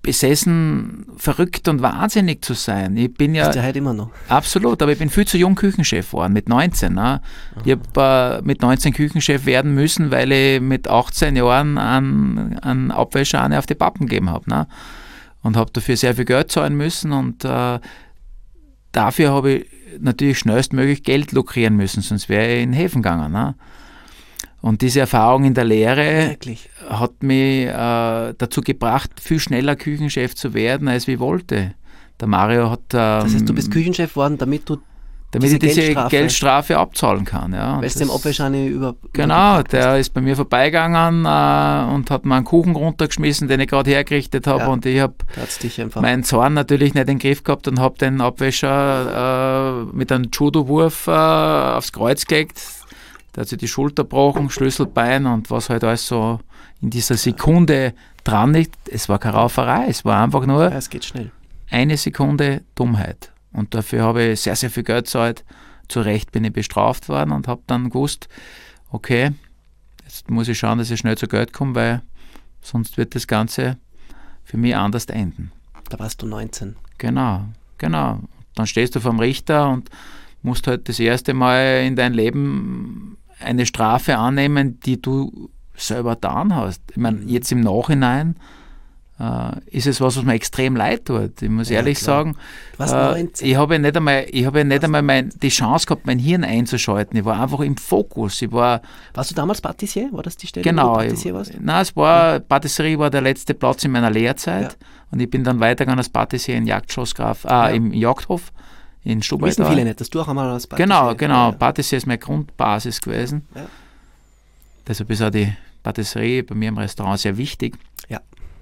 besessen, verrückt und wahnsinnig zu sein. Ich bin ja, ist ja heute immer noch. Absolut, aber ich bin viel zu jung Küchenchef geworden, mit neunzehn. Ne? Ich habe äh, mit neunzehn Küchenchef werden müssen, weil ich mit achtzehn Jahren einen, einen Abwäscher eine auf die Pappen gegeben habe. Ne? Und habe dafür sehr viel Geld zahlen müssen und äh, dafür habe ich natürlich schnellstmöglich Geld lukrieren müssen, sonst wäre ich in den Häfen gegangen. Ne? Und diese Erfahrung in der Lehre Wirklich? hat mich äh, dazu gebracht, viel schneller Küchenchef zu werden, als ich wollte. Der Mario hat... Ähm, Das heißt, du bist Küchenchef geworden, damit du damit diese ich diese Geldstrafe, Geldstrafe abzahlen kann. Ja. weil es dem Abwäscher nicht über... Genau, übergepackt der ist bei mir vorbeigegangen äh, und hat mir einen Kuchen runtergeschmissen, den ich gerade hergerichtet habe. Ja, und ich habe hast. Da hat's dich einfach... meinen Zorn natürlich nicht in den Griff gehabt und habe den Abwäscher äh, mit einem Judo-Wurf äh, aufs Kreuz gelegt. Der hat sich die Schulter gebrochen, Schlüsselbein und was halt alles so in dieser Sekunde dran liegt. Es war keine Rauferei, es war einfach nur ja, es geht schnell. eine Sekunde Dummheit. Und dafür habe ich sehr, sehr viel Geld gezahlt. Zu Recht bin ich bestraft worden und habe dann gewusst, okay, jetzt muss ich schauen, dass ich schnell zu Geld komme, weil sonst wird das Ganze für mich anders enden. Da warst du neunzehn. Genau, genau. Dann stehst du vorm Richter und musst halt das erste Mal in dein Leben eine Strafe annehmen, die du selber getan hast. Ich meine, jetzt im Nachhinein äh, ist es was, was mir extrem leid tut. Ich muss Ja, ehrlich klar. sagen, Du warst äh, neunzehn. ich habe ja nicht einmal, ich habe ja nicht einmal mein, die Chance gehabt, mein Hirn einzuschalten. Ich war einfach im Fokus. Ich war, Warst du damals Patissier? War das die Stelle, genau, wo du ich, Patissier warst? nein, es war, Patisserie war der letzte Platz in meiner Lehrzeit Ja. und ich bin dann weitergegangen als Patissier in Jagdschlossgraf, äh, Ja. im Jagdhof in Wissen Stubaital. viele nicht, dass du auch einmal als Patissier... Genau, genau. Ja. Patissier ist meine Grundbasis gewesen. Ja. Deshalb ist auch die Patisserie bei mir im Restaurant sehr wichtig. Ja.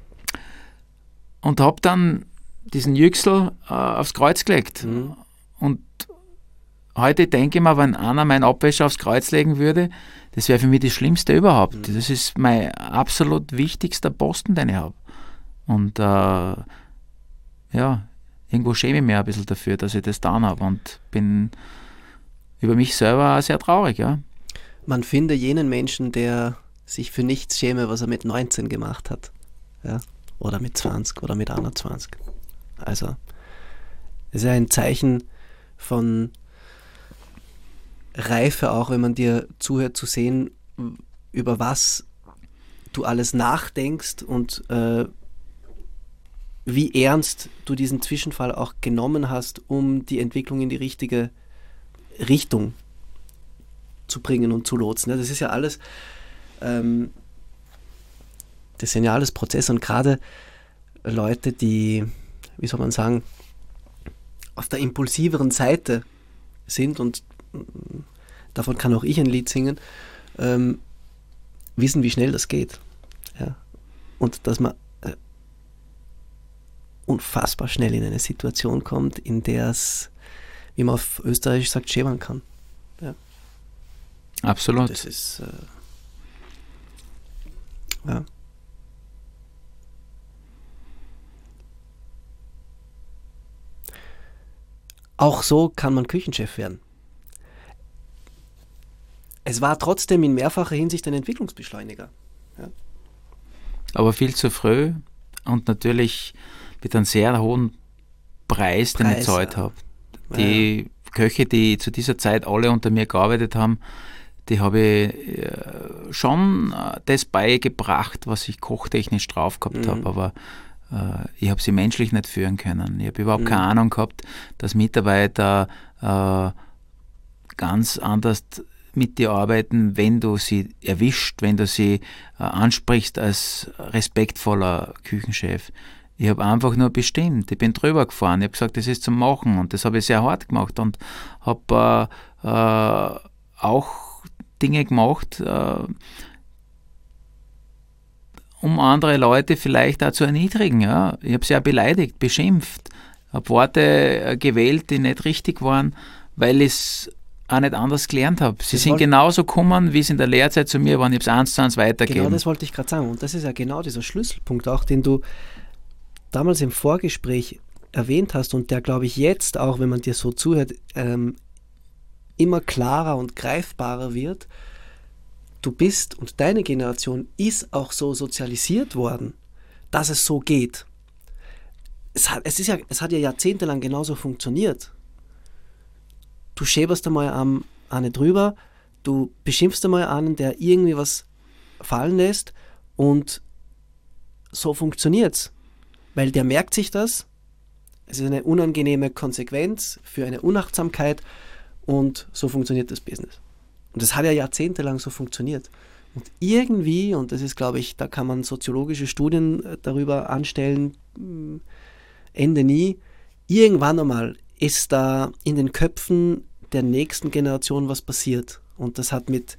Und habe dann diesen Yüksel äh, aufs Kreuz gelegt. Mhm. Und heute denke ich mir, wenn einer meinen Abwäscher aufs Kreuz legen würde, das wäre für mich das Schlimmste überhaupt. Mhm. Das ist mein absolut wichtigster Posten, den ich habe. Und äh, ja, irgendwo schäme ich mich ein bisschen dafür, dass ich das getan habe und bin über mich selber auch sehr traurig. Ja. Man finde jenen Menschen, der sich für nichts schäme, was er mit neunzehn gemacht hat. Ja? Oder mit zwanzig oder mit einundzwanzig. Also, es ist ja ein Zeichen von Reife auch, wenn man dir zuhört, zu sehen, über was du alles nachdenkst und äh, wie ernst du diesen Zwischenfall auch genommen hast, um die Entwicklung in die richtige Richtung zu bringen und zu lotsen. Ja, das ist ja alles, ähm, das sind ja alles Prozesse und gerade Leute, die, wie soll man sagen, auf der impulsiveren Seite sind und mm, davon kann auch ich ein Lied singen, ähm, wissen, wie schnell das geht. Ja. Und dass man äh, unfassbar schnell in eine Situation kommt, in der es, wie man auf Österreichisch sagt, schäbern kann. Ja. Absolut. Das ist äh, ja. Auch so kann man Küchenchef werden. Es war trotzdem in mehrfacher Hinsicht ein Entwicklungsbeschleuniger. Ja. Aber viel zu früh und natürlich mit einem sehr hohen Preis, den ich Preis, gezahlt ja. habe. Die Köche, die zu dieser Zeit alle unter mir gearbeitet haben, die habe ich äh, schon äh, das beigebracht, was ich kochtechnisch drauf gehabt Mhm. habe, aber äh, ich habe sie menschlich nicht führen können. Ich habe überhaupt Mhm. keine Ahnung gehabt, dass Mitarbeiter äh, ganz anders mit dir arbeiten, wenn du sie erwischt, wenn du sie äh, ansprichst als respektvoller Küchenchef. Ich habe einfach nur bestimmt, ich bin drüber gefahren, ich habe gesagt, das ist zum Machen und das habe ich sehr hart gemacht und habe äh, äh, auch Dinge gemacht, äh, um andere Leute vielleicht auch zu erniedrigen. Ja. Ich habe sie auch beleidigt, beschimpft, habe Worte äh, gewählt, die nicht richtig waren, weil ich es auch nicht anders gelernt habe. Sie Das sind wollt- genauso gekommen, wie es in der Lehrzeit zu mir waren, ich habe es eins zu eins weitergegeben. Genau das wollte ich gerade sagen. Und das ist ja genau dieser Schlüsselpunkt auch, den du damals im Vorgespräch erwähnt hast und der, glaube ich, jetzt auch, wenn man dir so zuhört, ähm, immer klarer und greifbarer wird. Du bist und deine Generation ist auch so sozialisiert worden, dass es so geht. es hat, es ist ja, es hat ja jahrzehntelang genauso funktioniert. Du schäberst einmal am eine drüber, du beschimpfst einmal einen, der irgendwie was fallen lässt und so funktioniert's. Weil der merkt sich das, es ist eine unangenehme Konsequenz für eine Unachtsamkeit und so funktioniert das Business. Und das hat ja jahrzehntelang so funktioniert. Und irgendwie, und das ist, glaube ich, da kann man soziologische Studien darüber anstellen, Ende nie, irgendwann einmal ist da in den Köpfen der nächsten Generation was passiert. Und das hat mit,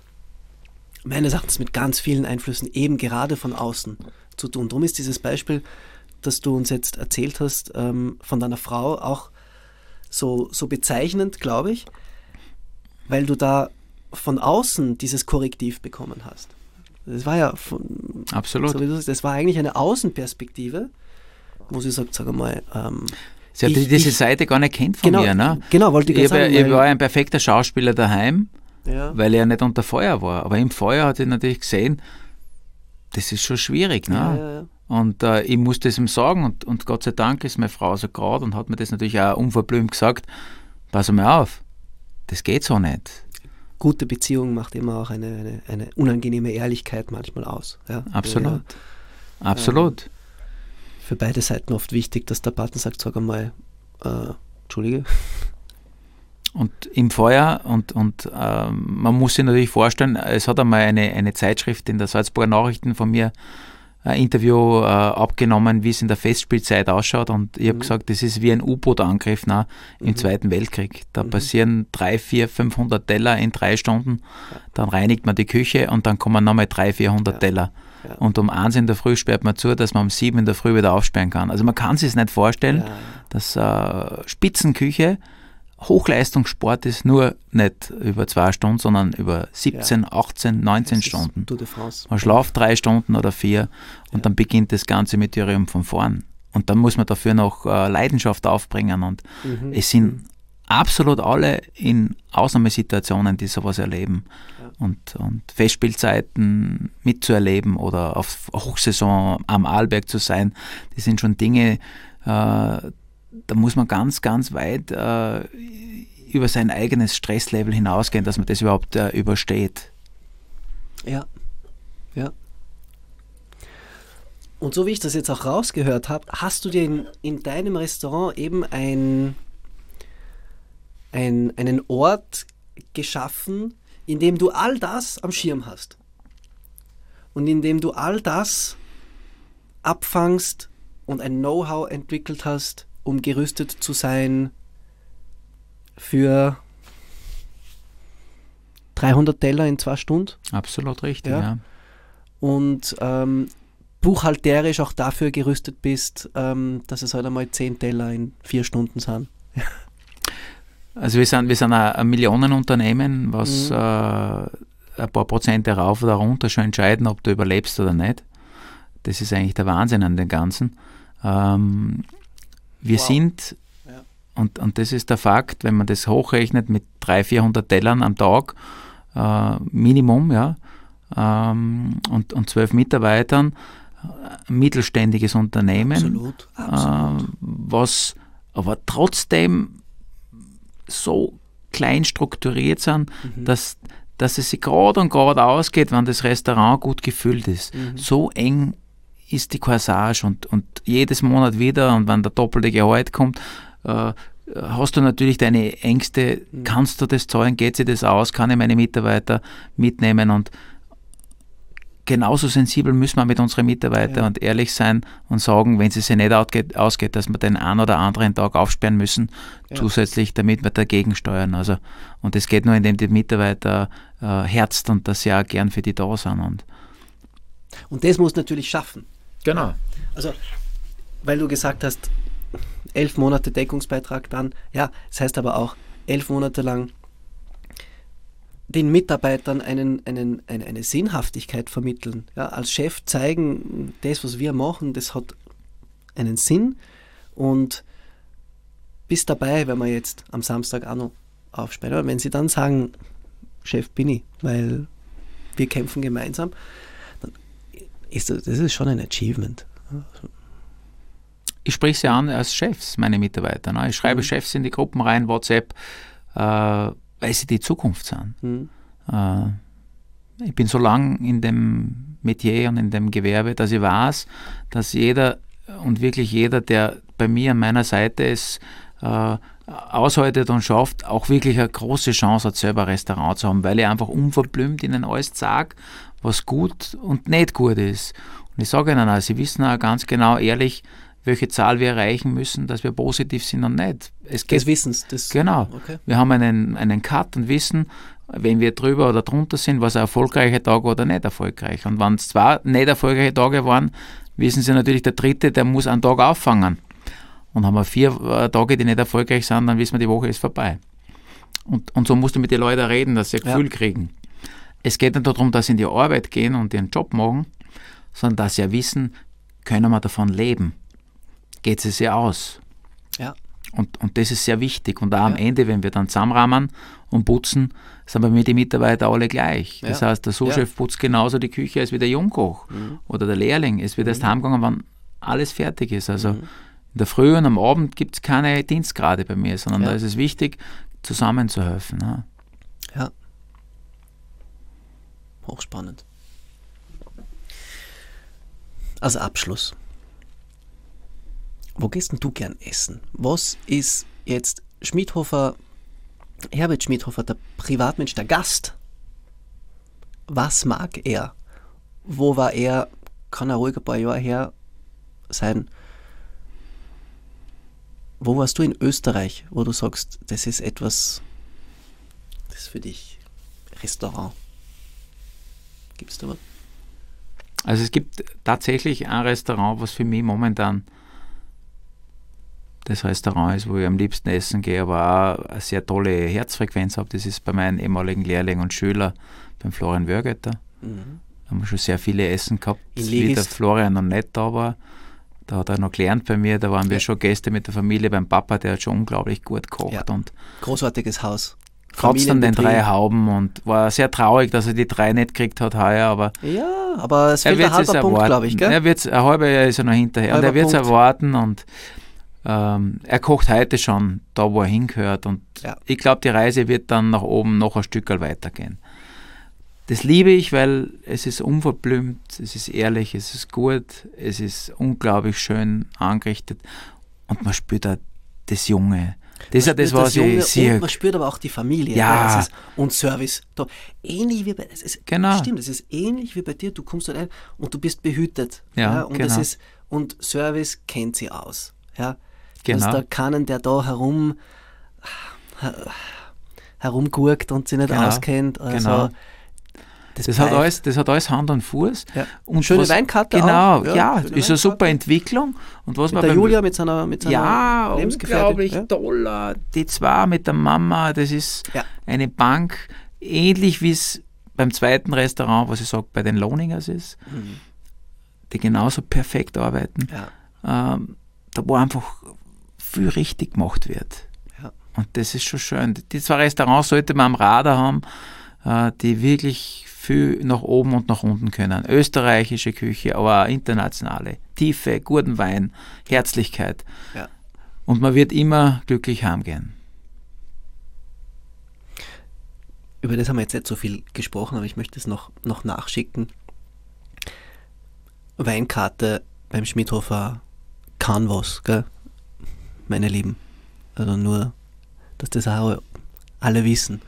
meines Erachtens, mit ganz vielen Einflüssen eben gerade von außen zu tun. Darum ist dieses Beispiel, das du uns jetzt erzählt hast, ähm, von deiner Frau auch so, so bezeichnend, glaube ich, weil du da von außen dieses Korrektiv bekommen hast. Das war ja von, Absolut. So wie du sagst, das war eigentlich eine Außenperspektive, wo sie sagt, sag mal, ähm, sie hat ich, diese ich, Seite gar nicht kennt von genau, mir. Ne? Genau, wollte ich ich, gerade sagen. ich war ein perfekter Schauspieler daheim, ja. weil er nicht unter Feuer war. Aber im Feuer hat sie natürlich gesehen, das ist schon schwierig. Ne? Ja, ja, ja. Und äh, ich musste es ihm sagen und, und Gott sei Dank ist meine Frau so gerade und hat mir das natürlich auch unverblümt gesagt, pass mal auf, das geht so nicht. Gute Beziehung macht immer auch eine, eine, eine unangenehme Ehrlichkeit manchmal aus. Ja? Absolut. Ja. Absolut. Ähm, für beide Seiten oft wichtig, dass der Partner sagt, sag einmal, äh, Entschuldige. Und im Feuer, und, und äh, man muss sich natürlich vorstellen, es hat einmal eine, eine Zeitschrift in der Salzburger Nachrichten von mir ein Interview äh, abgenommen, wie es in der Festspielzeit ausschaut, und ich habe mhm. gesagt, das ist wie ein U-Boot-Angriff na, im mhm. Zweiten Weltkrieg. Da mhm. passieren drei, vier, fünfhundert Teller in drei Stunden, ja. Dann reinigt man die Küche und dann kommen nochmal dreihundert, vierhundert ja. Teller. Ja. Und um eins in der Früh sperrt man zu, dass man um sieben in der Früh wieder aufsperren kann. Also man kann sich es nicht vorstellen, ja. dass äh, Spitzenküche Hochleistungssport ist, nur nicht über zwei Stunden, sondern über siebzehn, ja. achtzehn, neunzehn Stunden. Man schlaft drei Stunden oder vier und ja. dann beginnt das Ganze Meteorium von vorn. Und dann muss man dafür noch äh, Leidenschaft aufbringen. Und mhm. es sind mhm. absolut alle in Ausnahmesituationen, die sowas erleben. Ja. Und, und Festspielzeiten mitzuerleben oder auf Hochsaison am Arlberg zu sein, das sind schon Dinge, äh, da muss man ganz, ganz weit äh, über sein eigenes Stresslevel hinausgehen, dass man das überhaupt äh, übersteht. Ja, ja. Und so wie ich das jetzt auch rausgehört habe, hast du dir in, in deinem Restaurant eben ein, ein, einen Ort geschaffen, in dem du all das am Schirm hast. Und in dem du all das abfangst und ein Know-how entwickelt hast, um gerüstet zu sein für dreihundert Teller in zwei Stunden. Absolut richtig, ja. ja. Und ähm, buchhalterisch auch dafür gerüstet bist, ähm, dass es halt einmal zehn Teller in vier Stunden sind. Also wir sind, wir sind ein, ein Millionenunternehmen, was mhm. äh, ein paar Prozent rauf oder runter schon entscheiden, ob du überlebst oder nicht. Das ist eigentlich der Wahnsinn an dem Ganzen. Ähm, Wir wow. sind, ja. und, und das ist der Fakt, wenn man das hochrechnet mit dreihundert, vierhundert Tellern am Tag, äh, Minimum, ja, ähm, und, und zwölf Mitarbeitern, ein mittelständiges Unternehmen, absolut, absolut. Äh, was aber trotzdem so klein strukturiert sind, mhm. dass, dass es sich gerade und gerade ausgeht, wenn das Restaurant gut gefüllt ist. Mhm. So eng ist die Corsage und, und jedes Monat wieder, und wenn der doppelte Gehalt kommt, äh, hast du natürlich deine Ängste, mhm. kannst du das zahlen, geht sich das aus, kann ich meine Mitarbeiter mitnehmen, und genauso sensibel müssen wir mit unseren Mitarbeitern ja. und ehrlich sein und sagen, wenn es sich nicht ausgeht, ausgeht, dass wir den einen oder anderen Tag aufsperren müssen, ja. zusätzlich, damit wir dagegen steuern. Also, und das geht nur, indem die Mitarbeiter äh, herzt und dass sie auch gern für die da sind. Und, und das muss natürlich schaffen. Genau. Also, weil du gesagt hast, elf Monate Deckungsbeitrag dann, ja, das heißt aber auch elf Monate lang den Mitarbeitern einen, einen, eine, eine Sinnhaftigkeit vermitteln. Ja, als Chef zeigen, das, was wir machen, das hat einen Sinn, und bist dabei, wenn wir jetzt am Samstag auch noch aufsperren. Aber wenn sie dann sagen, Chef bin ich, weil wir kämpfen gemeinsam, dann ist das, das ist schon ein Achievement. ich spreche sie an als Chefs, meine Mitarbeiter. Ne? Ich schreibe mhm. Chefs in die Gruppen rein, WhatsApp, äh, weil sie die Zukunft sind. Mhm. Äh, ich bin so lang in dem Metier und in dem Gewerbe, dass ich weiß, dass jeder und wirklich jeder, der bei mir an meiner Seite ist, äh, aushaltet und schafft, auch wirklich eine große Chance hat, selber ein Restaurant zu haben, weil ich einfach unverblümt ihnen alles sage, was gut und nicht gut ist. Und ich sage ihnen auch, sie wissen auch ganz genau, ehrlich, welche Zahl wir erreichen müssen, dass wir positiv sind und nicht. Es geht, des Wissens. Das, genau. Okay. Wir haben einen, einen Cut und wissen, wenn wir drüber oder drunter sind, was ein erfolgreicher Tag oder nicht erfolgreich. Und wenn es zwei nicht erfolgreiche Tage waren, wissen sie natürlich, der dritte, der muss einen Tag auffangen. Und haben wir vier äh, Tage, die nicht erfolgreich sind, dann wissen wir, die Woche ist vorbei. Und, und so musst du mit den Leuten reden, dass sie ein Gefühl ja. kriegen. Es geht nicht darum, dass sie in die Arbeit gehen und ihren Job machen, sondern dass sie ja wissen, können wir davon leben? Geht es ja aus? Ja. Und, und das ist sehr wichtig. Und auch ja. am Ende, wenn wir dann zusammenrahmen und putzen, sind bei mir die Mitarbeiter alle gleich. Das ja. heißt, der Sous-Chef ja. putzt genauso die Küche als wie der Jungkoch mhm. oder der Lehrling. Es wird mhm. erst heimgegangen, wenn alles fertig ist. Also mhm. in der Früh und am Abend gibt es keine Dienstgrade bei mir, sondern ja. da ist es wichtig, zusammenzuhelfen. Ne? Ja. Hochspannend. Als Abschluss. Wo gehst denn du gern essen? Was ist jetzt Schmidhofer, Herbert Schmidhofer, der Privatmensch, der Gast? Was mag er? Wo war er, kann er ruhig ein paar Jahre her sein? Wo warst du in Österreich, wo du sagst, das ist etwas, das ist für dich Restaurant? Gibt es da was? Also es gibt tatsächlich ein Restaurant, was für mich momentan das Restaurant ist, wo ich am liebsten essen gehe, aber auch eine sehr tolle Herzfrequenz habe. Das ist bei meinen ehemaligen Lehrling und Schüler beim Florian Wörgötter. Mhm. Da haben wir schon sehr viele Essen gehabt, wie der Florian noch nicht da war. Da hat er noch gelernt bei mir, da waren ja. wir schon Gäste mit der Familie beim Papa, der hat schon unglaublich gut gekocht. Ja. Und großartiges Haus. Trotz an den drei Hauben und war sehr traurig, dass er die drei nicht gekriegt hat heuer, aber ja, aber es fehlt ein halber Punkt, glaube ich, gell? Er wird's, ein halber Jahr ist er noch hinterher halber und er wird es erwarten und ähm, er kocht heute schon da, wo er hingehört und ja. ich glaube, die Reise wird dann nach oben noch ein Stück weitergehen. Das liebe ich, weil es ist unverblümt, es ist ehrlich, es ist gut, es ist unglaublich schön angerichtet und man spürt auch das Junge. Das ist ja das, was ich sehe. Man spürt aber auch die Familie. Ja. Das ist, und Service. Da, ähnlich wie bei es ist, genau. Stimmt, es ist ähnlich wie bei dir. Du kommst dort ein und du bist behütet. Ja, ja, und, genau. das ist, und Service kennt sie aus. Ja. Genau. Dass da keinen, der da herum herumgurkt und sich nicht genau. auskennt. Also, genau. Das, das, hat alles, das hat alles Hand und Fuß. Ja. Und schöne was, Weinkarte genau, auch. Ja, ja ist eine super Entwicklung. Und was mit der Julia mit seiner, mit seiner ja, unglaublich ja. toll. Die zwei mit der Mama, das ist ja. eine Bank, ähnlich wie es beim zweiten Restaurant, was ich sage, bei den Lohningers ist, mhm. die genauso perfekt arbeiten. Ja. Ähm, da wo einfach viel richtig gemacht wird. Ja. Und das ist schon schön. Die zwei Restaurants sollte man am Radar haben, äh, die wirklich viel nach oben und nach unten können. Österreichische Küche, aber auch internationale. Tiefe, guten Wein, Herzlichkeit. Ja. Und man wird immer glücklich heimgehen. Über das haben wir jetzt nicht so viel gesprochen, aber ich möchte es noch, noch nachschicken. Weinkarte beim Schmidhofer kann was, gell? Meine Lieben. Also nur, dass das auch alle wissen.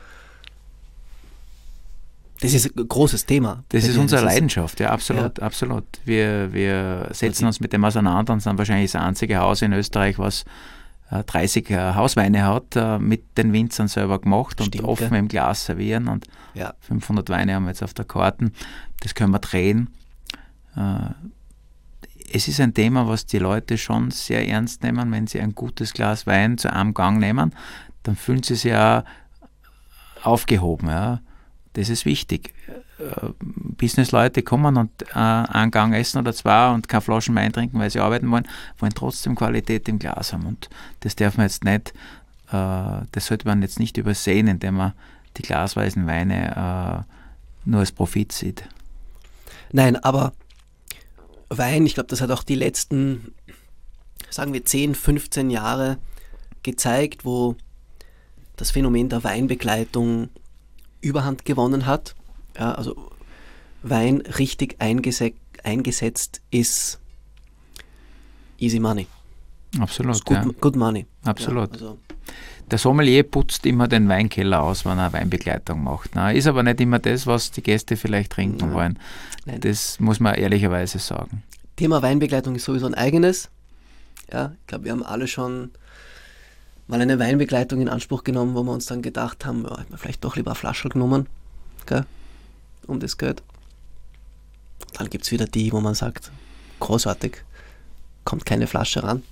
Das ist ein großes Thema. Das ist wir. unsere das Leidenschaft, ja, absolut, ja. absolut. Wir, wir setzen uns mit dem auseinander und sind wahrscheinlich das einzige Haus in Österreich, was äh, dreißig äh, Hausweine hat, äh, mit den Winzern selber gemacht und Stimmt, offen gell? im Glas servieren. Und ja. fünfhundert Weine haben wir jetzt auf der Karte. Das können wir drehen. Äh, es ist ein Thema, was die Leute schon sehr ernst nehmen. Wenn sie ein gutes Glas Wein zu einem Gang nehmen, dann fühlen sie sich auch aufgehoben, ja. Das ist wichtig. Businessleute kommen und äh, einen Gang essen oder zwei und keine Flaschen Wein trinken, weil sie arbeiten wollen, wollen trotzdem Qualität im Glas haben. Und das darf man jetzt nicht, äh, das sollte man jetzt nicht übersehen, indem man die glasweisen Weine äh, nur als Profit sieht. Nein, aber Wein, ich glaube, das hat auch die letzten sagen wir, zehn, fünfzehn Jahre gezeigt, wo das Phänomen der Weinbegleitung Überhand gewonnen hat. Ja, also Wein richtig eingesetzt, eingesetzt ist easy money. Absolut, Ist good, ja. good money. Absolut. Ja, also Der Sommelier putzt immer den Weinkeller aus, wenn er Weinbegleitung macht. Na, ist aber nicht immer das, was die Gäste vielleicht trinken Nein. wollen. Nein. Das muss man ehrlicherweise sagen. Thema Weinbegleitung ist sowieso ein eigenes. Ja, ich glaube, wir haben alle schon mal eine Weinbegleitung in Anspruch genommen, wo wir uns dann gedacht haben, ja, hätten wir vielleicht doch lieber eine Flasche genommen, gell, um das Geld. Dann gibt es wieder die, wo man sagt, großartig, kommt keine Flasche ran.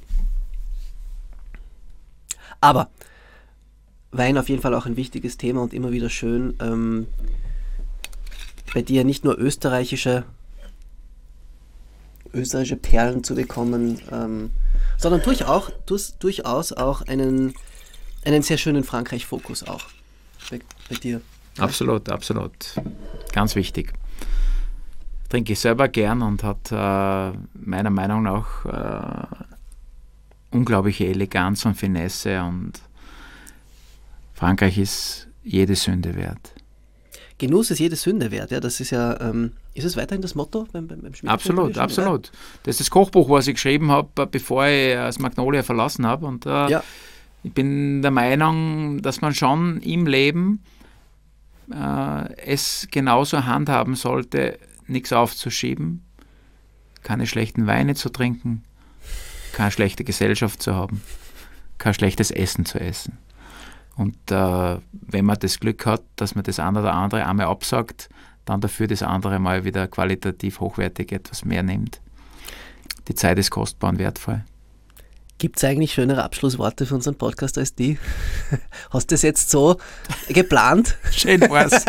Aber Wein auf jeden Fall auch ein wichtiges Thema und immer wieder schön, ähm, bei dir nicht nur österreichische österreichische Perlen zu bekommen, ähm, sondern durchaus, durch, durchaus auch einen, einen sehr schönen Frankreich-Fokus auch bei, bei dir. Absolut, absolut. Ganz wichtig. Trinke ich selber gern und hat äh, meiner Meinung nach äh, unglaubliche Eleganz und Finesse, und Frankreich ist jede Sünde wert. Genuss ist jede Sünde wert, ja, das ist ja, ähm, ist es weiterhin das Motto beim, beim, beim Schmied? Absolut, absolut. Das ist das Kochbuch, was ich geschrieben habe, bevor ich das Magnolia verlassen habe, und äh, Ja. ich bin der Meinung, dass man schon im Leben äh, es genauso handhaben sollte, nichts aufzuschieben, keine schlechten Weine zu trinken, keine schlechte Gesellschaft zu haben, kein schlechtes Essen zu essen. Und äh, wenn man das Glück hat, dass man das eine oder andere einmal absagt, dann dafür das andere mal wieder qualitativ hochwertig etwas mehr nimmt. Die Zeit ist kostbar und wertvoll. Gibt es eigentlich schönere Abschlussworte für unseren Podcast als die? Hast du das jetzt so geplant? Schön war's.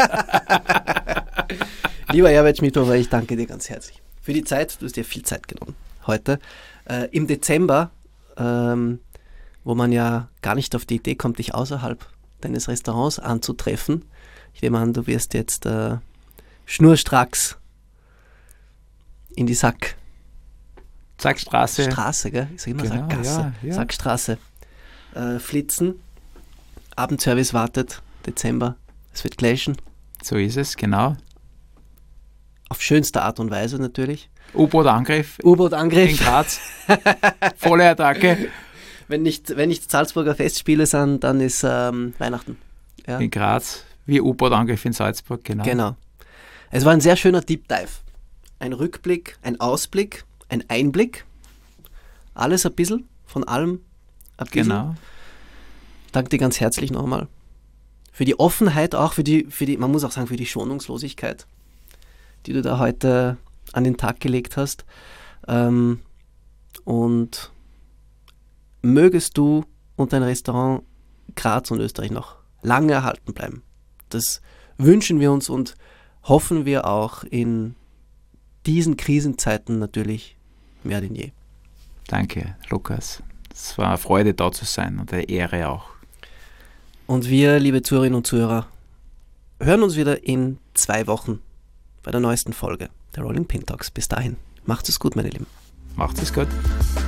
Lieber Herbert Schmidhofer, ich danke dir ganz herzlich für die Zeit. Du hast dir viel Zeit genommen heute. Äh, Im Dezember, ähm, wo man ja gar nicht auf die Idee kommt, dich außerhalb deines Restaurants anzutreffen. Ich nehme an, du wirst jetzt äh, schnurstracks in die Sack Sackstraße. Straße, gell? Ich sag immer Genau, Sackgasse, ja, ja. Sackstraße äh, flitzen. Abendservice wartet, Dezember, es wird gleichen. So ist es, genau. Auf schönste Art und Weise natürlich. U-Boot-Angriff in U-Boot-Angriff. Graz. Volle Attacke. Wenn nicht, wenn nicht Salzburger Festspiele sind, dann ist ähm, Weihnachten. Ja. In Graz, wie U-Boot-Angriff in Salzburg, genau. Genau. Es war ein sehr schöner Deep Dive. Ein Rückblick, ein Ausblick, ein Einblick. Alles ein bisschen, von allem ein bisschen. Genau. Danke dir ganz herzlich nochmal. Für die Offenheit auch, für die, für die, man muss auch sagen, für die Schonungslosigkeit, die du da heute an den Tag gelegt hast. Ähm, und mögest du und dein Restaurant Graz und Österreich noch lange erhalten bleiben. Das wünschen wir uns und hoffen wir auch in diesen Krisenzeiten natürlich mehr denn je. Danke, Lukas. Es war eine Freude, da zu sein, und eine Ehre auch. Und wir, liebe Zuhörerinnen und Zuhörer, hören uns wieder in zwei Wochen bei der neuesten Folge der Rolling Pin Talks. Bis dahin, macht es gut, meine Lieben. Macht es gut.